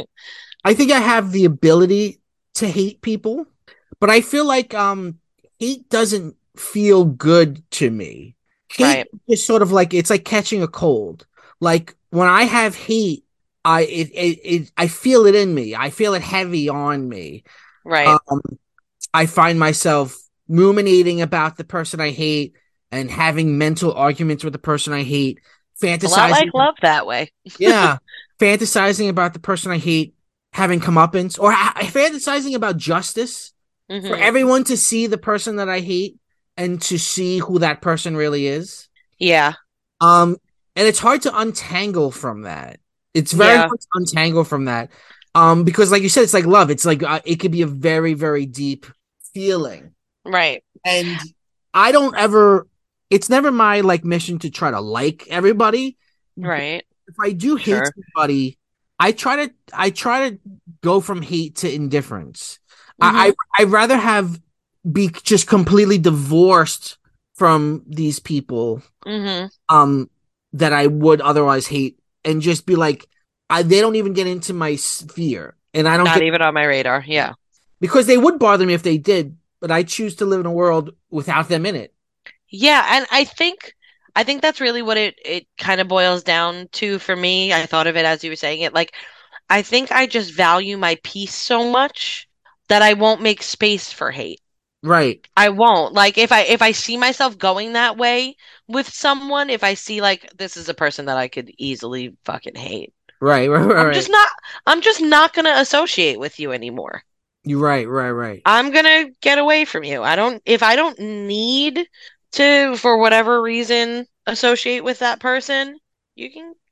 I think I have the ability to hate people, but I feel like um hate doesn't feel good to me. Hate Right, is sort of like it's like catching a cold. Like when I have hate, I it, it, it I feel it in me. I feel it heavy on me. right. Um, I find myself ruminating about the person I hate and having mental arguments with the person I hate, A lot fantasizing like love that way. yeah, fantasizing about the person I hate having comeuppance, or ha- fantasizing about justice for Hmm. everyone to see the person that I hate and to see who that person really is. Yeah, Um, and it's hard to untangle from that. It's very yeah, hard to untangle from that. Um, because like you said, it's like love. It's like uh, it could be a very, very deep feeling, right, and I don't ever. It's never my like mission to try to like everybody, right. if I do hate Sure. somebody, I try to I try to go from hate to indifference. I Hmm. I I'd rather have be just completely divorced from these people Hmm. um that I would otherwise hate and just be like I they don't even get into my sphere and I don't Not get even on my radar. Yeah. because they would bother me if they did, but I choose to live in a world without them in it. Yeah, and I think I think that's really what it it kind of boils down to for me. I thought of it as you were saying it. Like I think I just value my peace so much that I won't make space for hate. Right. I won't. Like if I if I see myself going that way with someone, if I see like this is a person that I could easily fucking hate, Right, right, right, I'm just right. not I'm just not gonna associate with you anymore. You're right, right, right. I'm gonna get away from you. I don't if I don't need to, for whatever reason, associate with that person, you can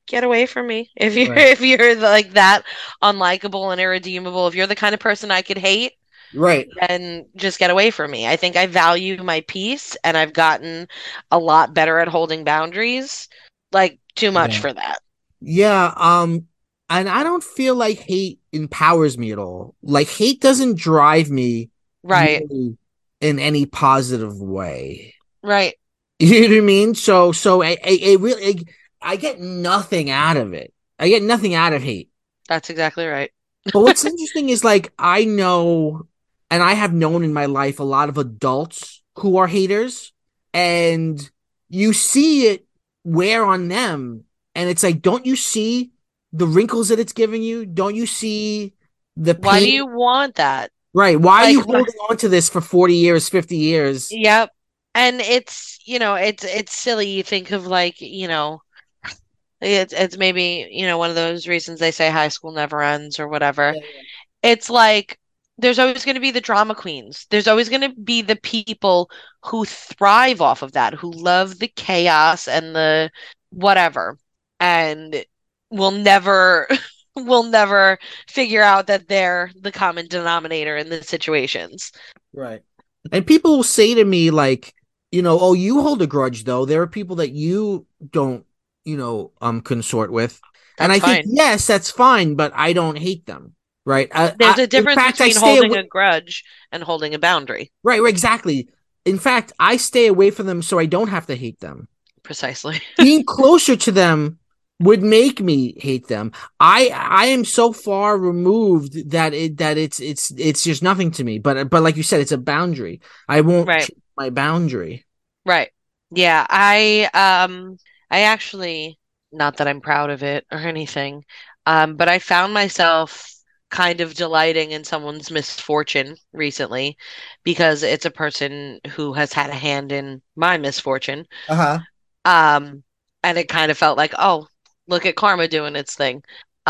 get away from me. If you're Right. if you're like that unlikable and irredeemable, if you're the kind of person I could hate, Right. then just get away from me. I think I value my peace and I've gotten a lot better at holding boundaries. Like too much Yeah. for that. Yeah. Um, and I don't feel like hate empowers me at all. Like hate doesn't drive me Right. really in any positive way. Right. You know what I mean? So, so I, I, I really, I, I get nothing out of it. I get nothing out of hate. That's exactly right. But what's interesting is like I know, and I have known in my life a lot of adults who are haters, and you see it wear on them, and it's like, don't you see the wrinkles that it's giving you? Don't you see the Why do pain? you want that? Right? Why are Like you holding on to this for forty years, fifty years? yep. And it's, you know, it's it's silly. You think of like, you know, it's it's maybe, you know, one of those reasons they say high school never ends or whatever. Yeah, It's like there's always going to be the drama queens. There's always going to be the people who thrive off of that, who love the chaos and the whatever, and will never will never figure out that they're the common denominator in the situations. right. And people will say to me, like, you know, oh, you hold a grudge, though. There are people that you don't, you know, um, consort with. And That's I think, fine. yes, that's fine, but I don't hate them. Right. I, There's I, a in difference fact, I between stay holding away. a grudge and holding a boundary. Right, right, exactly. In fact, I stay away from them so I don't have to hate them. Precisely. Being closer to them would make me hate them. I I am so far removed that it that it's it's it's just nothing to me. But but like you said, it's a boundary. I won't Right. change my boundary. Right. Yeah, I um I actually not that I'm proud of it or anything, um, but I found myself kind of delighting in someone's misfortune recently because it's a person who has had a hand in my misfortune. Uh-huh. Um, and it kind of felt like, oh, look at karma doing its thing.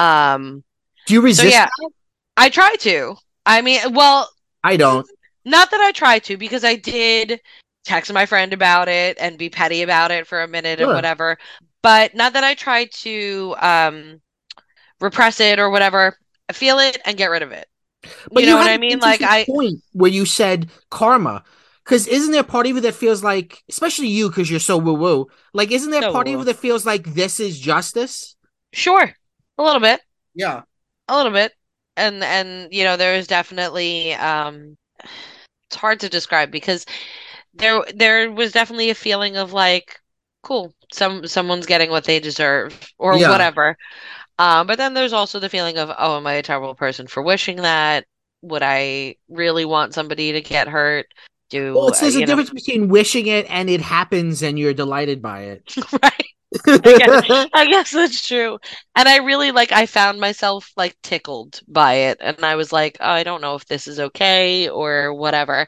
Um, Do you so resist yeah, that? I try to. I mean, well, I don't. not that I try to, because I did text my friend about it and be petty about it for a minute and Sure. whatever. But not that I try to um, repress it or whatever. Feel it and get rid of it. But You you know what had I an mean? Like interesting I point where you said karma. Because isn't there a part of you that feels like, especially you, because you're so woo woo, like, isn't there a part of you so that feels like this is justice? sure, a little bit, Yeah. a little bit, and and you know there is definitely um, it's hard to describe because there there was definitely a feeling of like, cool, some someone's getting what they deserve or Yeah. whatever. Um, but then there's also the feeling of, oh, am I a terrible person for wishing that? Would I really want somebody to get hurt? Well, Do it's uh, there's a you know, difference between wishing it and it happens and you're delighted by it. right? I guess I guess that's true. And I really like I found myself like tickled by it and I was like, oh, I don't know if this is okay or whatever.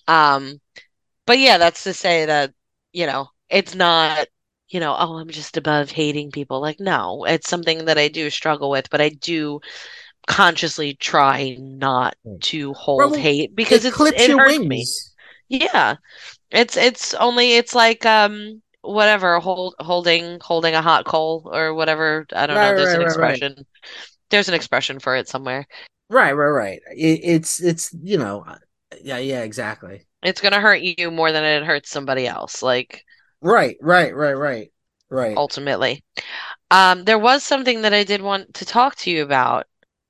Um, but yeah, that's to say that, you know, it's not, you know, oh, I'm just above hating people. Like, no, it's something that I do struggle with, but I do consciously try not to Right, hold well, hate because it it's clips it your hurts me. wings. Yeah. It's it's only it's like um whatever hold holding holding a hot coal or whatever. I don't Right, know. There's right, an right, right. expression. There's an expression for it somewhere. Right, right, right. It, it's it's you know, yeah, yeah, exactly. It's gonna hurt you more than it hurts somebody else, like Right, right, right, right, right. ultimately. Um, there was something that I did want to talk to you about.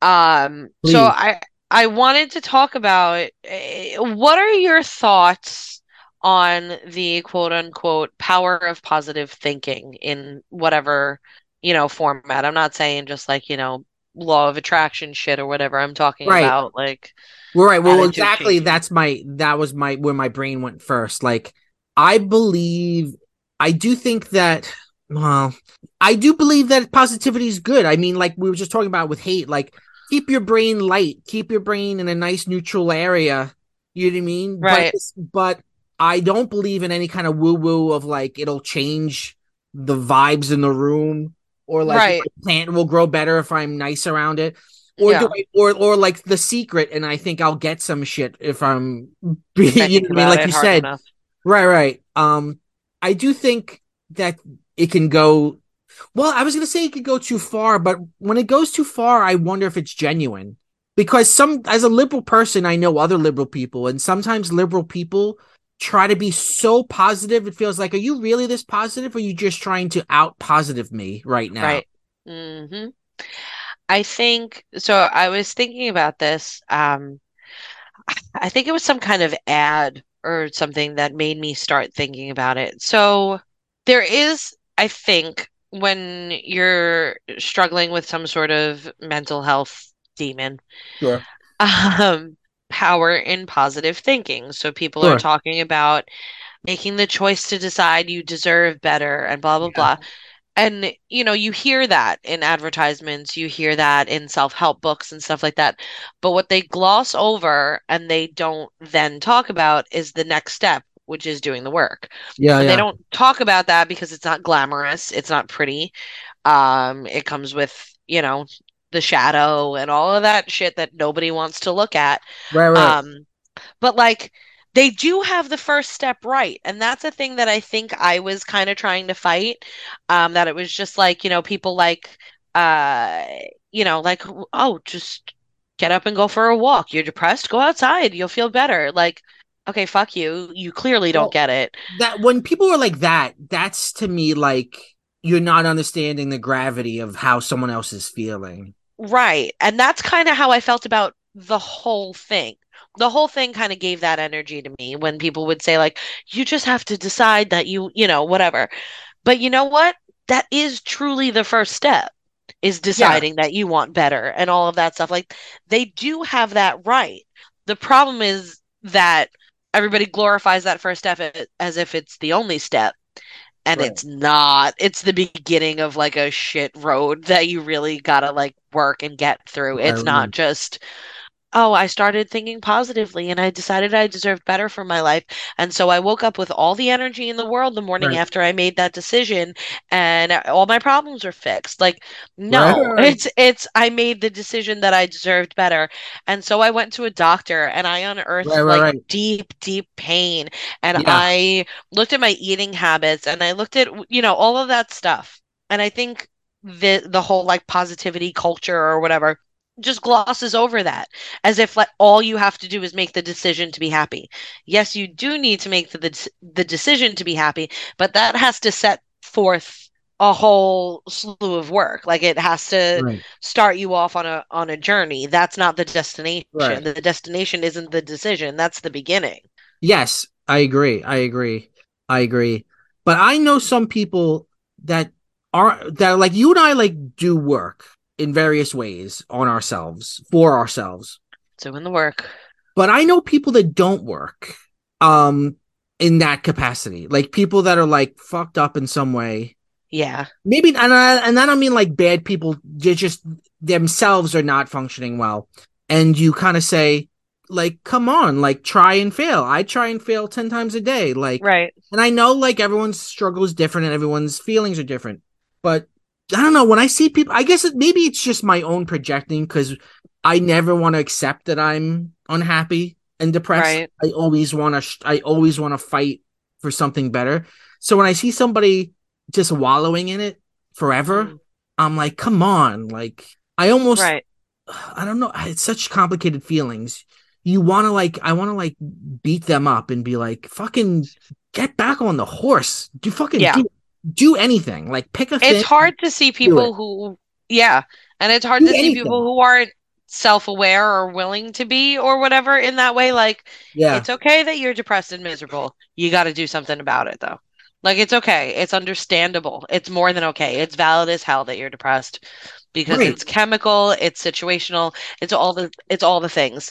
Um, so Please, I I wanted to talk about uh, what are your thoughts on the quote unquote power of positive thinking in whatever, you know, format. I'm not saying just like, you know, law of attraction shit or whatever. I'm talking right. about like Well, right. Well, attitude exactly. changing. That's my that was my where my brain went first. Like, I believe, I do think that. Well, I do believe that positivity is good. I mean, like we were just talking about with hate. Like, keep your brain light, keep your brain in a nice neutral area. You know what I mean? But Right, but I don't believe in any kind of woo woo of like it'll change the vibes in the room or like my right. plant will grow better if I'm nice around it. Or do Yeah. I, or or like The Secret, and I think I'll get some shit if I'm, I you know think what I mean? about Like it you hard said, enough. right, right. Um, I do think that it can go. Well, I was going to say it could go too far, but when it goes too far, I wonder if it's genuine. Because some, as a liberal person, I know other liberal people, and sometimes liberal people try to be so positive. It feels like, are you really this positive, or are you just trying to out positive me right now? Right. hmm I think so. I was thinking about this. Um, I think it was some kind of ad or something that made me start thinking about it. So there is, I think, when you're struggling with some sort of mental health demon, Sure. um, power in positive thinking. So people are Sure. talking about making the choice to decide you deserve better and blah, blah, Yeah. blah. And, you know, you hear that in advertisements, you hear that in self-help books and stuff like that. But what they gloss over and they don't then talk about is the next step, which is doing the work. Yeah. And they Yeah. don't talk about that because it's not glamorous, it's not pretty. Um, it comes with, you know, the shadow and all of that shit that nobody wants to look at. Right. Right. Um, but like they do have the first step right. And that's a thing that I think I was kind of trying to fight. Um, that it was just like, you know, people like uh, you know, like, oh, just get up and go for a walk. You're depressed, go outside, you'll feel better. Like, okay, fuck you. You clearly don't Well, get it. that when people are like that, that's to me like you're not understanding the gravity of how someone else is feeling. Right. And that's kind of how I felt about the whole thing. The whole thing kind of gave that energy to me when people would say, like, you just have to decide that you, you know, whatever. But you know what? That is truly the first step, is Yeah. deciding that you want better and all of that stuff. Like, they do have that right. The problem is that everybody glorifies that first step as if it's the only step. And Right. it's not. It's the beginning of like a shit road that you really gotta like work and get through. Right. It's not Right. just, oh, I started thinking positively and I decided I deserved better for my life. And so I woke up with all the energy in the world the morning Right. after I made that decision and all my problems are fixed. Like, Right. no, Right. it's it's I made the decision that I deserved better. And so I went to a doctor and I Right. unearthed Right. like Right. deep, deep pain. And Yeah. I looked at my eating habits and I looked at, you know, all of that stuff. And I think the the whole like positivity culture or whatever just glosses over that as if like all you have to do is make the decision to be happy. Yes, you do need to make the the, the decision to be happy, but that has to set forth a whole slew of work. Like it has to Right. start you off on a on a journey. That's not the destination. Right. The destination isn't the decision. That's the beginning. Yes, I agree. I agree. I agree. But I know some people that are that like you and I like do work in various ways on ourselves for ourselves. Doing the work. But I know people that don't work um in that capacity. Like people that are like fucked up in some way. Yeah. Maybe and I, and I don't mean like bad people, they just themselves are not functioning well. And you kind of say like come on, like try and fail. I try and fail ten times a day, like, Right. and I know like everyone's struggle is different and everyone's feelings are different. But I don't know, when I see people, I guess it, maybe it's just my own projecting cuz I never want to accept that I'm unhappy and depressed. Right. I always want to sh- I always want to fight for something better. So when I see somebody just wallowing in it forever, Mm. I'm like, come on. Like, I almost, Right. I don't know. It's such complicated feelings. You want to, like, I want to, like, beat them up and be like, fucking get back on the horse. Do fucking Yeah. do, do anything. Like, pick a It's thing, hard to see do it. people who, yeah, and it's hard Do to see people anything. who aren't self-aware or willing to be or whatever in that way. Like, Yeah. it's okay that you're depressed and miserable. You got to do something about it, though. Like, it's okay. It's understandable. It's more than okay. It's valid as hell that you're depressed because Right. it's chemical, it's situational, it's all the it's all the things.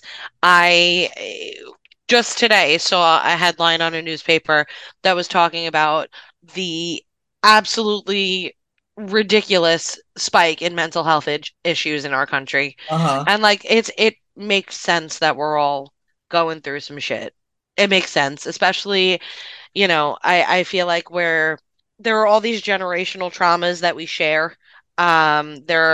I eh, just today saw a headline on a newspaper that was talking about the absolutely ridiculous spike in mental health i- issues in our country. Uh huh. And like it's it makes sense that we're all going through some shit. It makes sense, especially, you know, I I feel like where there are all these generational traumas that we share. Um, there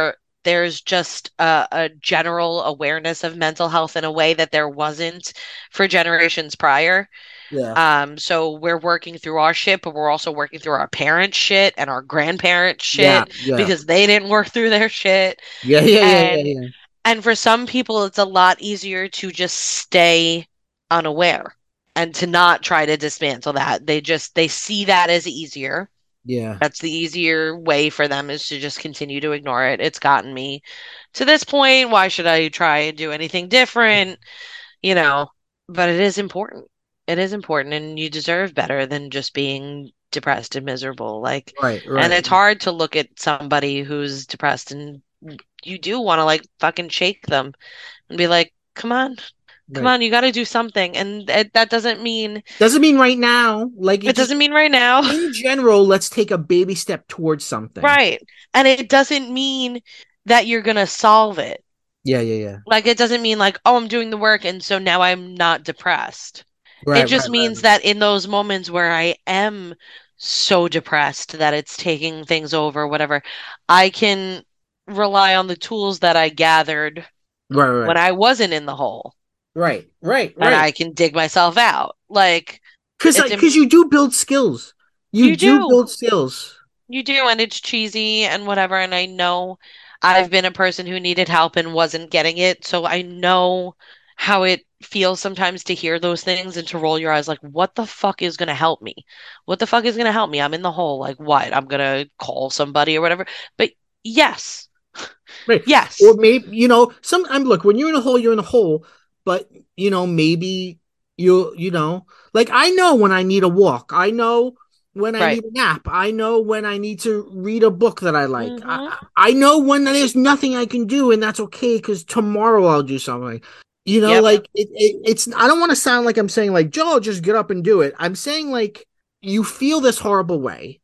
there's just a, a general awareness of mental health in a way that there wasn't for generations prior. Yeah. Um, so we're working through our shit, but we're also working through our parents' shit and our grandparents' Yeah. shit Yeah. because they didn't work through their shit. Yeah. Yeah. Yeah. Yeah. And Yeah. and for some people, it's a lot easier to just stay unaware and to not try to dismantle that. They just they see that as easier. Yeah. That's the easier way for them is to just continue to ignore it. It's gotten me to this point. Why should I try and do anything different? You know, but it is important. It is important, and you deserve better than just being depressed and miserable. Like, Right. and Right. it's hard to look at somebody who's depressed and you do want to like fucking shake them and be like, come on, come Right. on, you got to do something. And it, that doesn't mean, Doesn't mean right now. Like it it just doesn't mean right now. in general, let's take a baby step towards something. Right. And it doesn't mean that you're going to solve it. Yeah. Yeah. Yeah. Like, it doesn't mean like, oh, I'm doing the work and so now I'm not depressed. It Right. just Right. Right. means that in those moments where I am so depressed that it's taking things over, whatever, I can rely on the tools that I gathered Right. when Right. I wasn't in the hole Right. Right. and Right. I can dig myself out. Like, Because it's because im- you do build skills. You you do do. build skills. You do, and it's cheesy and whatever. And I know I've been a person who needed help and wasn't getting it. So I know how it feels sometimes to hear those things and to roll your eyes like, what the fuck is going to help me? What the fuck is going to help me? I'm in the hole. Like, what? I'm going to call somebody or whatever. But yes, Right. Or yes, maybe, you know, some I'm look, when you're in a hole, you're in a hole, but you know, maybe you you know, like I know when I need a walk. I know when I right. need a nap. I know when I need to read a book that I like. I Hmm. I I know when there's nothing I can do and that's okay because tomorrow I'll do something. You know, Yep. like it, it it's I don't want to sound like I'm saying like Joe, just get up and do it. I'm saying like you feel this horrible way.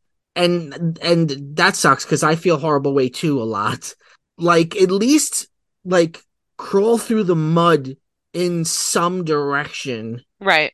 And and that sucks because I feel horrible way too a lot. Like at least like crawl through the mud in some direction. Right.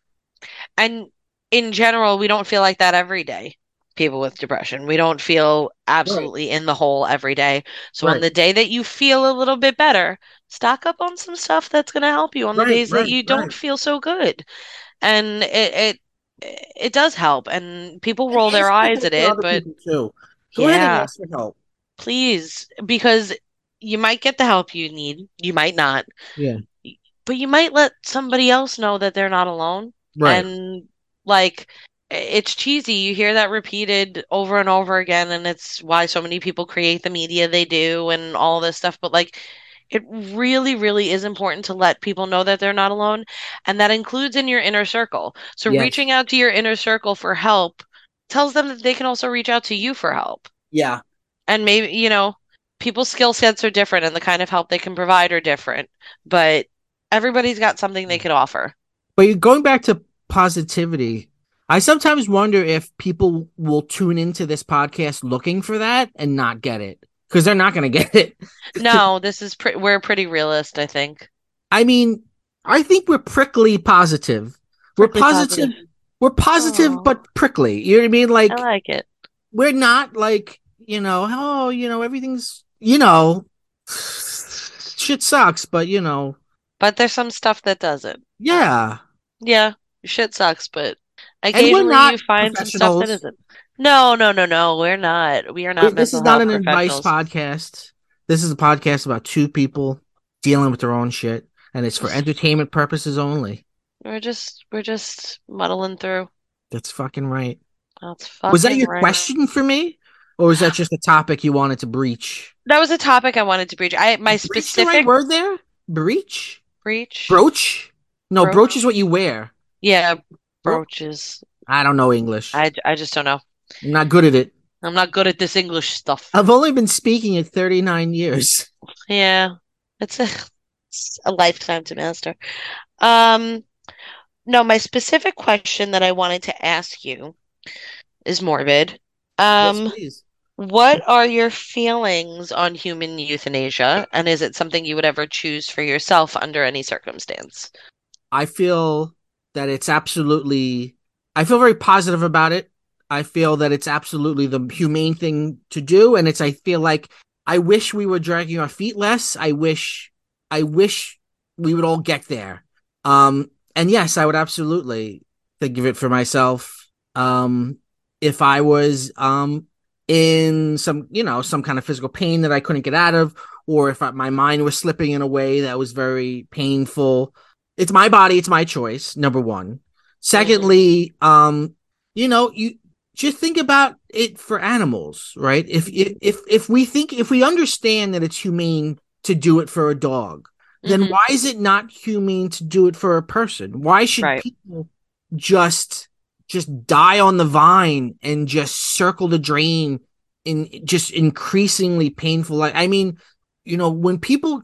And in general, we don't feel like that every day. People with depression, we don't feel Right, absolutely in the hole every day. So on right, the day that you feel a little bit better, stock up on some stuff that's going to help you on the right, days that right, you right. don't feel so good. And it it it does help. And people And roll their ask for eyes help at for it, other but people too. Go ahead and yeah, ask for help. please, because you might get the help you need, you might not, Yeah, but you might let somebody else know that they're not alone. right. And like, it's cheesy. You hear that repeated over and over again, and it's why so many people create the media they do and all this stuff. But like, it really, really is important to let people know that they're not alone. And that includes in your inner circle. So reaching Yes. out to your inner circle for help tells them that they can also reach out to you for help. Yeah. And maybe, you know, people's skill sets are different and the kind of help they can provide are different, but everybody's got something they could offer. But going back to positivity, I sometimes wonder if people will tune into this podcast looking for that and not get it because they're not going to get it. No, this is pre we're pretty realist, I think. I mean, I think we're prickly positive. We're Prickly positive. positive. We're positive, Oh, but prickly. You know what I mean? I Like like it. we're not like, you know, oh, you know, everything's, you know, shit sucks, but you know, But there's some stuff that doesn't. yeah. Yeah, shit sucks, but And we're occasionally not you find some stuff that professionals. isn't. No, no, no, no, we're not. We are not We, this is mental not health an advice professionals. podcast. This is a podcast about two people dealing with their own shit, and it's for entertainment purposes only. We're just we're just muddling through. That's fucking right. That's Was that fucking your right. question for me? Or was that just a topic you wanted to breach? That was a topic I wanted to breach. I my Breach the right specific word there? Breach? breach, Brooch? No, brooch broach. is what you wear. Yeah, Bro, brooches. I don't know English. I I just don't know. I'm not good at it. I'm not good at this English stuff. I've only been speaking it thirty-nine years. Yeah, it's a it's a lifetime to master. Um, no, my specific question that I wanted to ask you is morbid. Yes, Um, please. what are your feelings on human euthanasia, and is it something you would ever choose for yourself under any circumstance? I feel that it's absolutely, I feel very positive about it. I feel that it's absolutely the humane thing to do. And it's, I feel like I wish we were dragging our feet less. I wish I wish we would all get there. Um and yes, I would absolutely think of it for myself. Um if I was um in some, you know, some kind of physical pain that I couldn't get out of, or if I, my mind was slipping in a way that was very painful. It's my body, it's my choice, number one. Mm-hmm. Secondly, um you know, you just think about it for animals, right? If if if we think if we understand that it's humane to do it for a dog, then Mm-hmm. why is it not humane to do it for a person? Why should Right. people just just die on the vine and just circle the drain in just increasingly painful? Like, I mean, you know, when people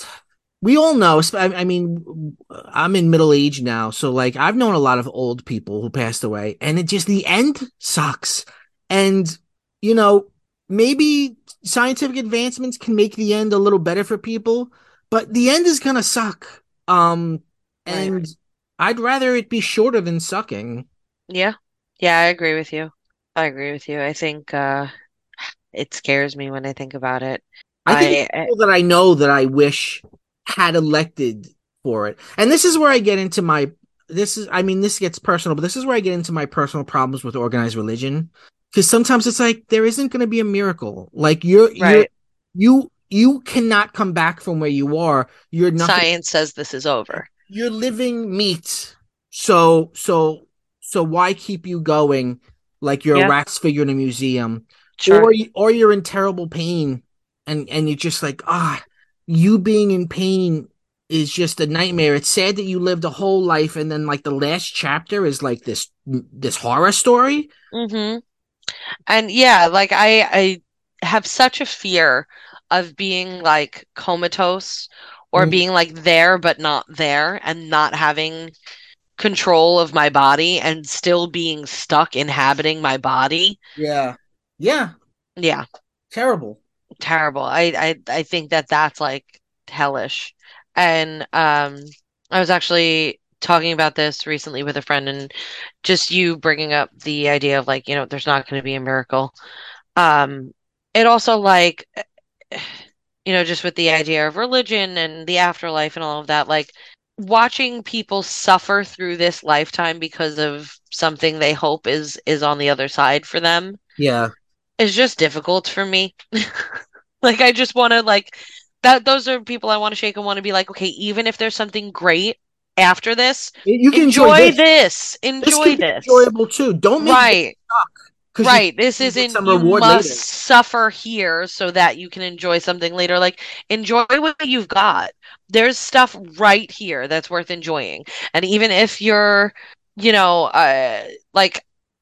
we all know, I mean, I'm in middle age now, so like I've known a lot of old people who passed away, and it just the end sucks. And you know, maybe scientific advancements can make the end a little better for people, but the end is gonna suck. Um, Right. and I'd rather it be shorter than sucking. Yeah. Yeah, I agree with you. I agree with you. I think uh it scares me when I think about it. I think of I, I people that I know that I wish had elected for it. And this is where I get into my this is I mean this gets personal, but this is where I get into my personal problems with organized religion. Because sometimes it's like there isn't going to be a miracle. Like you're you're right. you you cannot come back from where you are. You're nothing. Science says this is over. You're living meat. So so so why keep you going like you're a Yeah, wax figure in a museum, sure. or or you're in terrible pain, and and you're just like ah, you being in pain is just a nightmare. It's sad that you lived a whole life and then like the last chapter is like this this horror story. Mm-hmm. And yeah, like I I have such a fear of being like comatose or Mm, being like there but not there and not having control of my body and still being stuck inhabiting my body. yeah, yeah, Yeah, terrible. terrible. I I I think that that's like hellish. And um I was actually talking about this recently with a friend and just you bringing up the idea of like, you know, there's not going to be a miracle. Um it also like you know, just with the idea of religion and the afterlife and all of that, like watching people suffer through this lifetime because of something they hope is is on the other side for them Yeah, is just difficult for me. Like I just want to like that those are people I want to shake and want to be like, okay, even if there's something great after this, you can enjoy enjoy this. this. This can Enjoy be this. enjoyable too. Don't make this Right. suck because you Right. This you get isn't some you reward must later. suffer here so that you can enjoy something later. Like enjoy what you've got. There's stuff right here that's worth enjoying. And even if you're, you know, uh like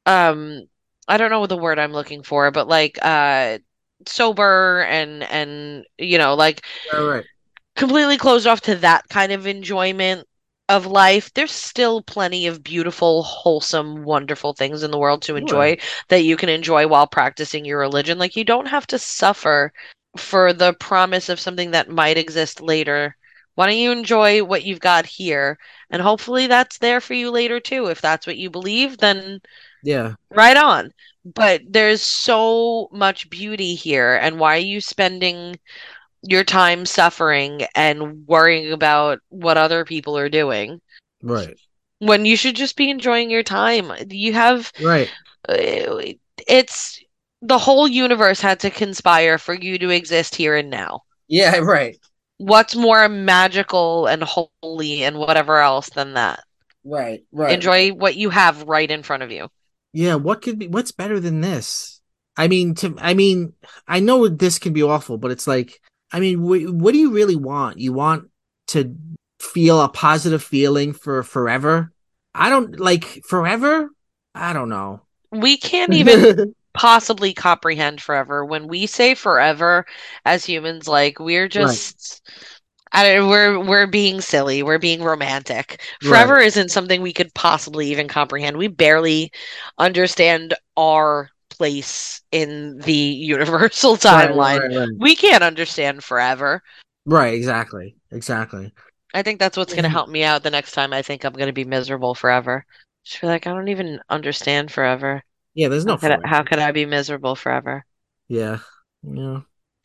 um I don't know the word I'm looking for, but like uh sober and and you know, like All right. completely closed off to that kind of enjoyment of life, there's still plenty of beautiful, wholesome, wonderful things in the world to Sure. enjoy that you can enjoy while practicing your religion. Like, you don't have to suffer for the promise of something that might exist later. Why don't you enjoy what you've got here? And hopefully that's there for you later too. If that's what you believe, then Yeah. right on. But there's so much beauty here. And why are you spending your time suffering and worrying about what other people are doing Right. when you should just be enjoying your time. You have Right. uh, it's the whole universe had to conspire for you to exist here and now. Yeah. Right. What's more magical and holy and whatever else than that? Right. Right. Enjoy what you have right in front of you. Yeah. What could be? What's better than this? I mean, to I mean, I know this can be awful, but it's like, I mean, wh- what do you really want? You want to feel a positive feeling for forever? I don't like forever. I don't know. We can't even possibly comprehend forever. When we say forever as humans, like we're Right. just I don't, we're we're being silly. We're being romantic. Right. Forever isn't something we could possibly even comprehend. We barely understand our place in the universal Right. timeline. Right. Right. We can't understand forever. Right. Exactly. Exactly. I think that's what's going to Yeah. help me out the next time I think I'm going to be miserable forever. Just feel like I don't even understand forever. Yeah. There's How no could I, forever. how could I be miserable forever? Yeah. Yeah.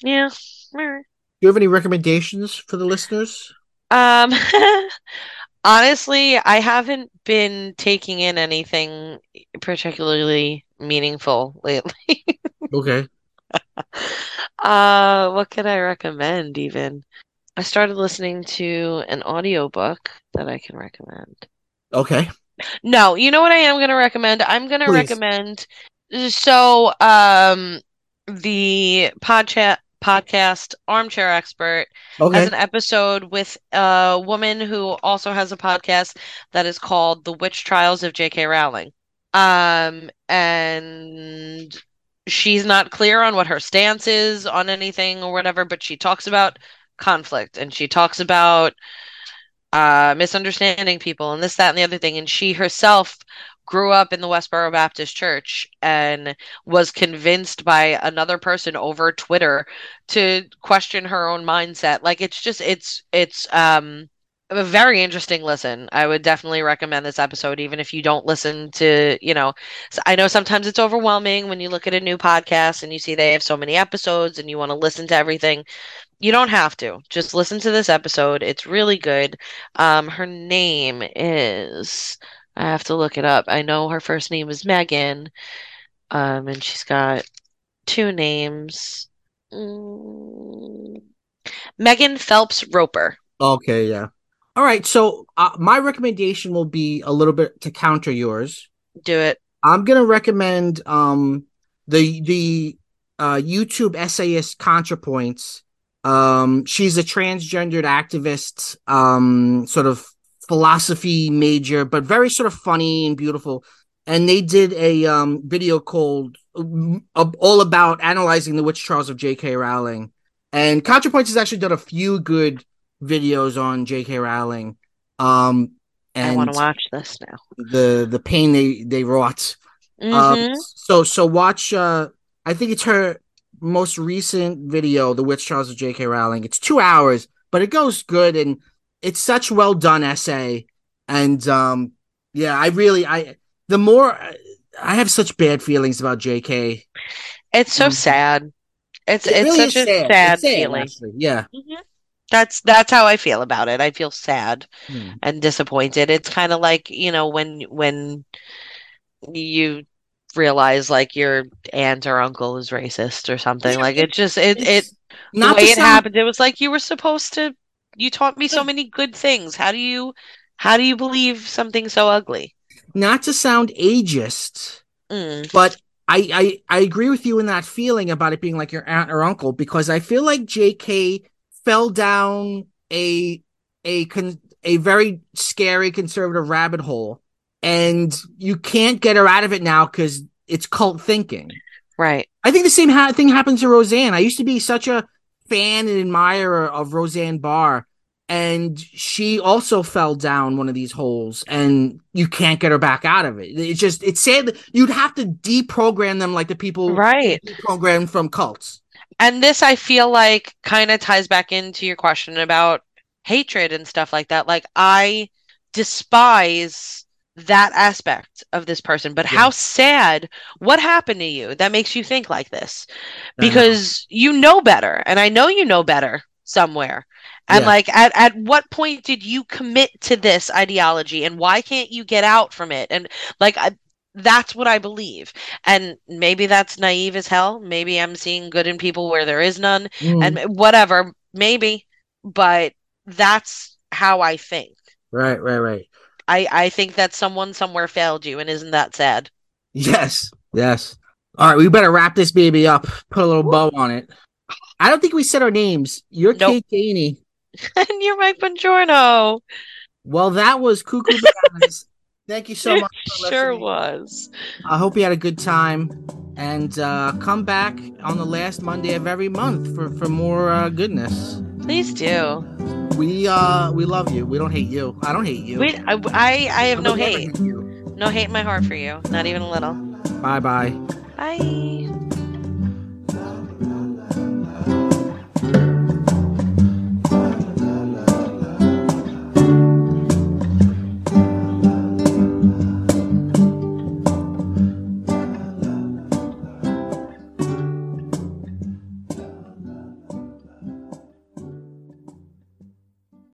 Yeah. Do you have any recommendations for the listeners? Um, honestly, I haven't been taking in anything particularly meaningful lately. Okay. Uh, what could I recommend even? I started listening to an audiobook that I can recommend. Okay. No, you know what I am going to recommend? I'm going to Please. recommend so um the podcast podcast Armchair Expert has Okay. an episode with a woman who also has a podcast that is called The Witch Trials of J K. Rowling. Um and she's not clear on what her stance is on anything or whatever, but she talks about conflict and she talks about uh, misunderstanding people and this, that, and the other thing. And she herself grew up in the Westboro Baptist Church and was convinced by another person over Twitter to question her own mindset. Like it's just it's it's um a very interesting listen. I would definitely recommend this episode, even if you don't listen to, you know, I know sometimes it's overwhelming when you look at a new podcast and you see they have so many episodes and you want to listen to everything. You don't have to. Just listen to this episode. It's really good. Um, her name is, I have to look it up. I know her first name is Megan, um, and she's got two names. Mm, Megan Phelps Roper. Okay. Yeah. All right. So uh, my recommendation will be a little bit to counter yours. Do it. I'm gonna recommend um the the uh YouTube essayist ContraPoints. Um, she's a transgendered activist, um, sort of philosophy major, but very sort of funny and beautiful. And they did a um video called uh, all about analyzing the witch trials of J K. Rowling. And ContraPoints has actually done a few good videos on J K. Rowling. Um, I want to and watch this now. the the pain they they wrought. Um, Mm-hmm. so so watch. Uh, I think it's her most recent video, "The Witch Trials of J K. Rowling." It's two hours, but it goes good, and it's such well done essay. And um, yeah, I really I the more I have such bad feelings about J K. It's so Um, sad. It's it it's really such is a sad. It's sad sad, feeling. actually. Yeah. Mhm. That's that's how I feel about it. I feel sad Hmm. and disappointed. It's kind of like, you know, when when you realize like your aunt or uncle is racist or something. Yeah. Like It, it just it it it's the not way to it sound. happened, it was like you were supposed to you taught me so many good things. How do you how do you believe something so ugly? Not to sound ageist, Mm, but I, I I agree with you in that feeling about it being like your aunt or uncle, because I feel like J K fell down a a con, a very scary conservative rabbit hole, and you can't get her out of it now because it's cult thinking. right. I think the same ha- thing happens to Roseanne. I used to be such a fan and admirer of Roseanne Barr, and she also fell down one of these holes, and you can't get her back out of it. It's just it's sad that you'd have to deprogram them like the people Right. deprogrammed from cults. And this I feel like kind of ties back into your question about hatred and stuff like that. Like I despise that aspect of this person, but Yeah, how sad, what happened to you that makes you think like this? I know. Because you know better, and I know you know better somewhere. And Yeah, like at at what point did you commit to this ideology and why can't you get out from it? And like I, that's what I believe. And maybe that's naive as hell. Maybe I'm seeing good in people where there is none and mm, whatever, maybe, but that's how I think. right, right, right. I I think that someone somewhere failed you and isn't that sad? Yes, yes. All right, we better wrap this baby up. Put a little Woo. bow on it. I don't think we said our names. You're Nope. Kate Ganey. And you're Mike Bongiorno. Well, that was Cuckoo Bananas. Thank you so It much for sure listening. was. I hope you had a good time. And uh, come back on the last Monday of every month for, for more uh, goodness. Please do. We uh we love you. We don't hate you. I don't hate you. We, I, I, I have I no would never hate. hate you. No hate in my heart for you. Not even a little. Bye bye. Bye.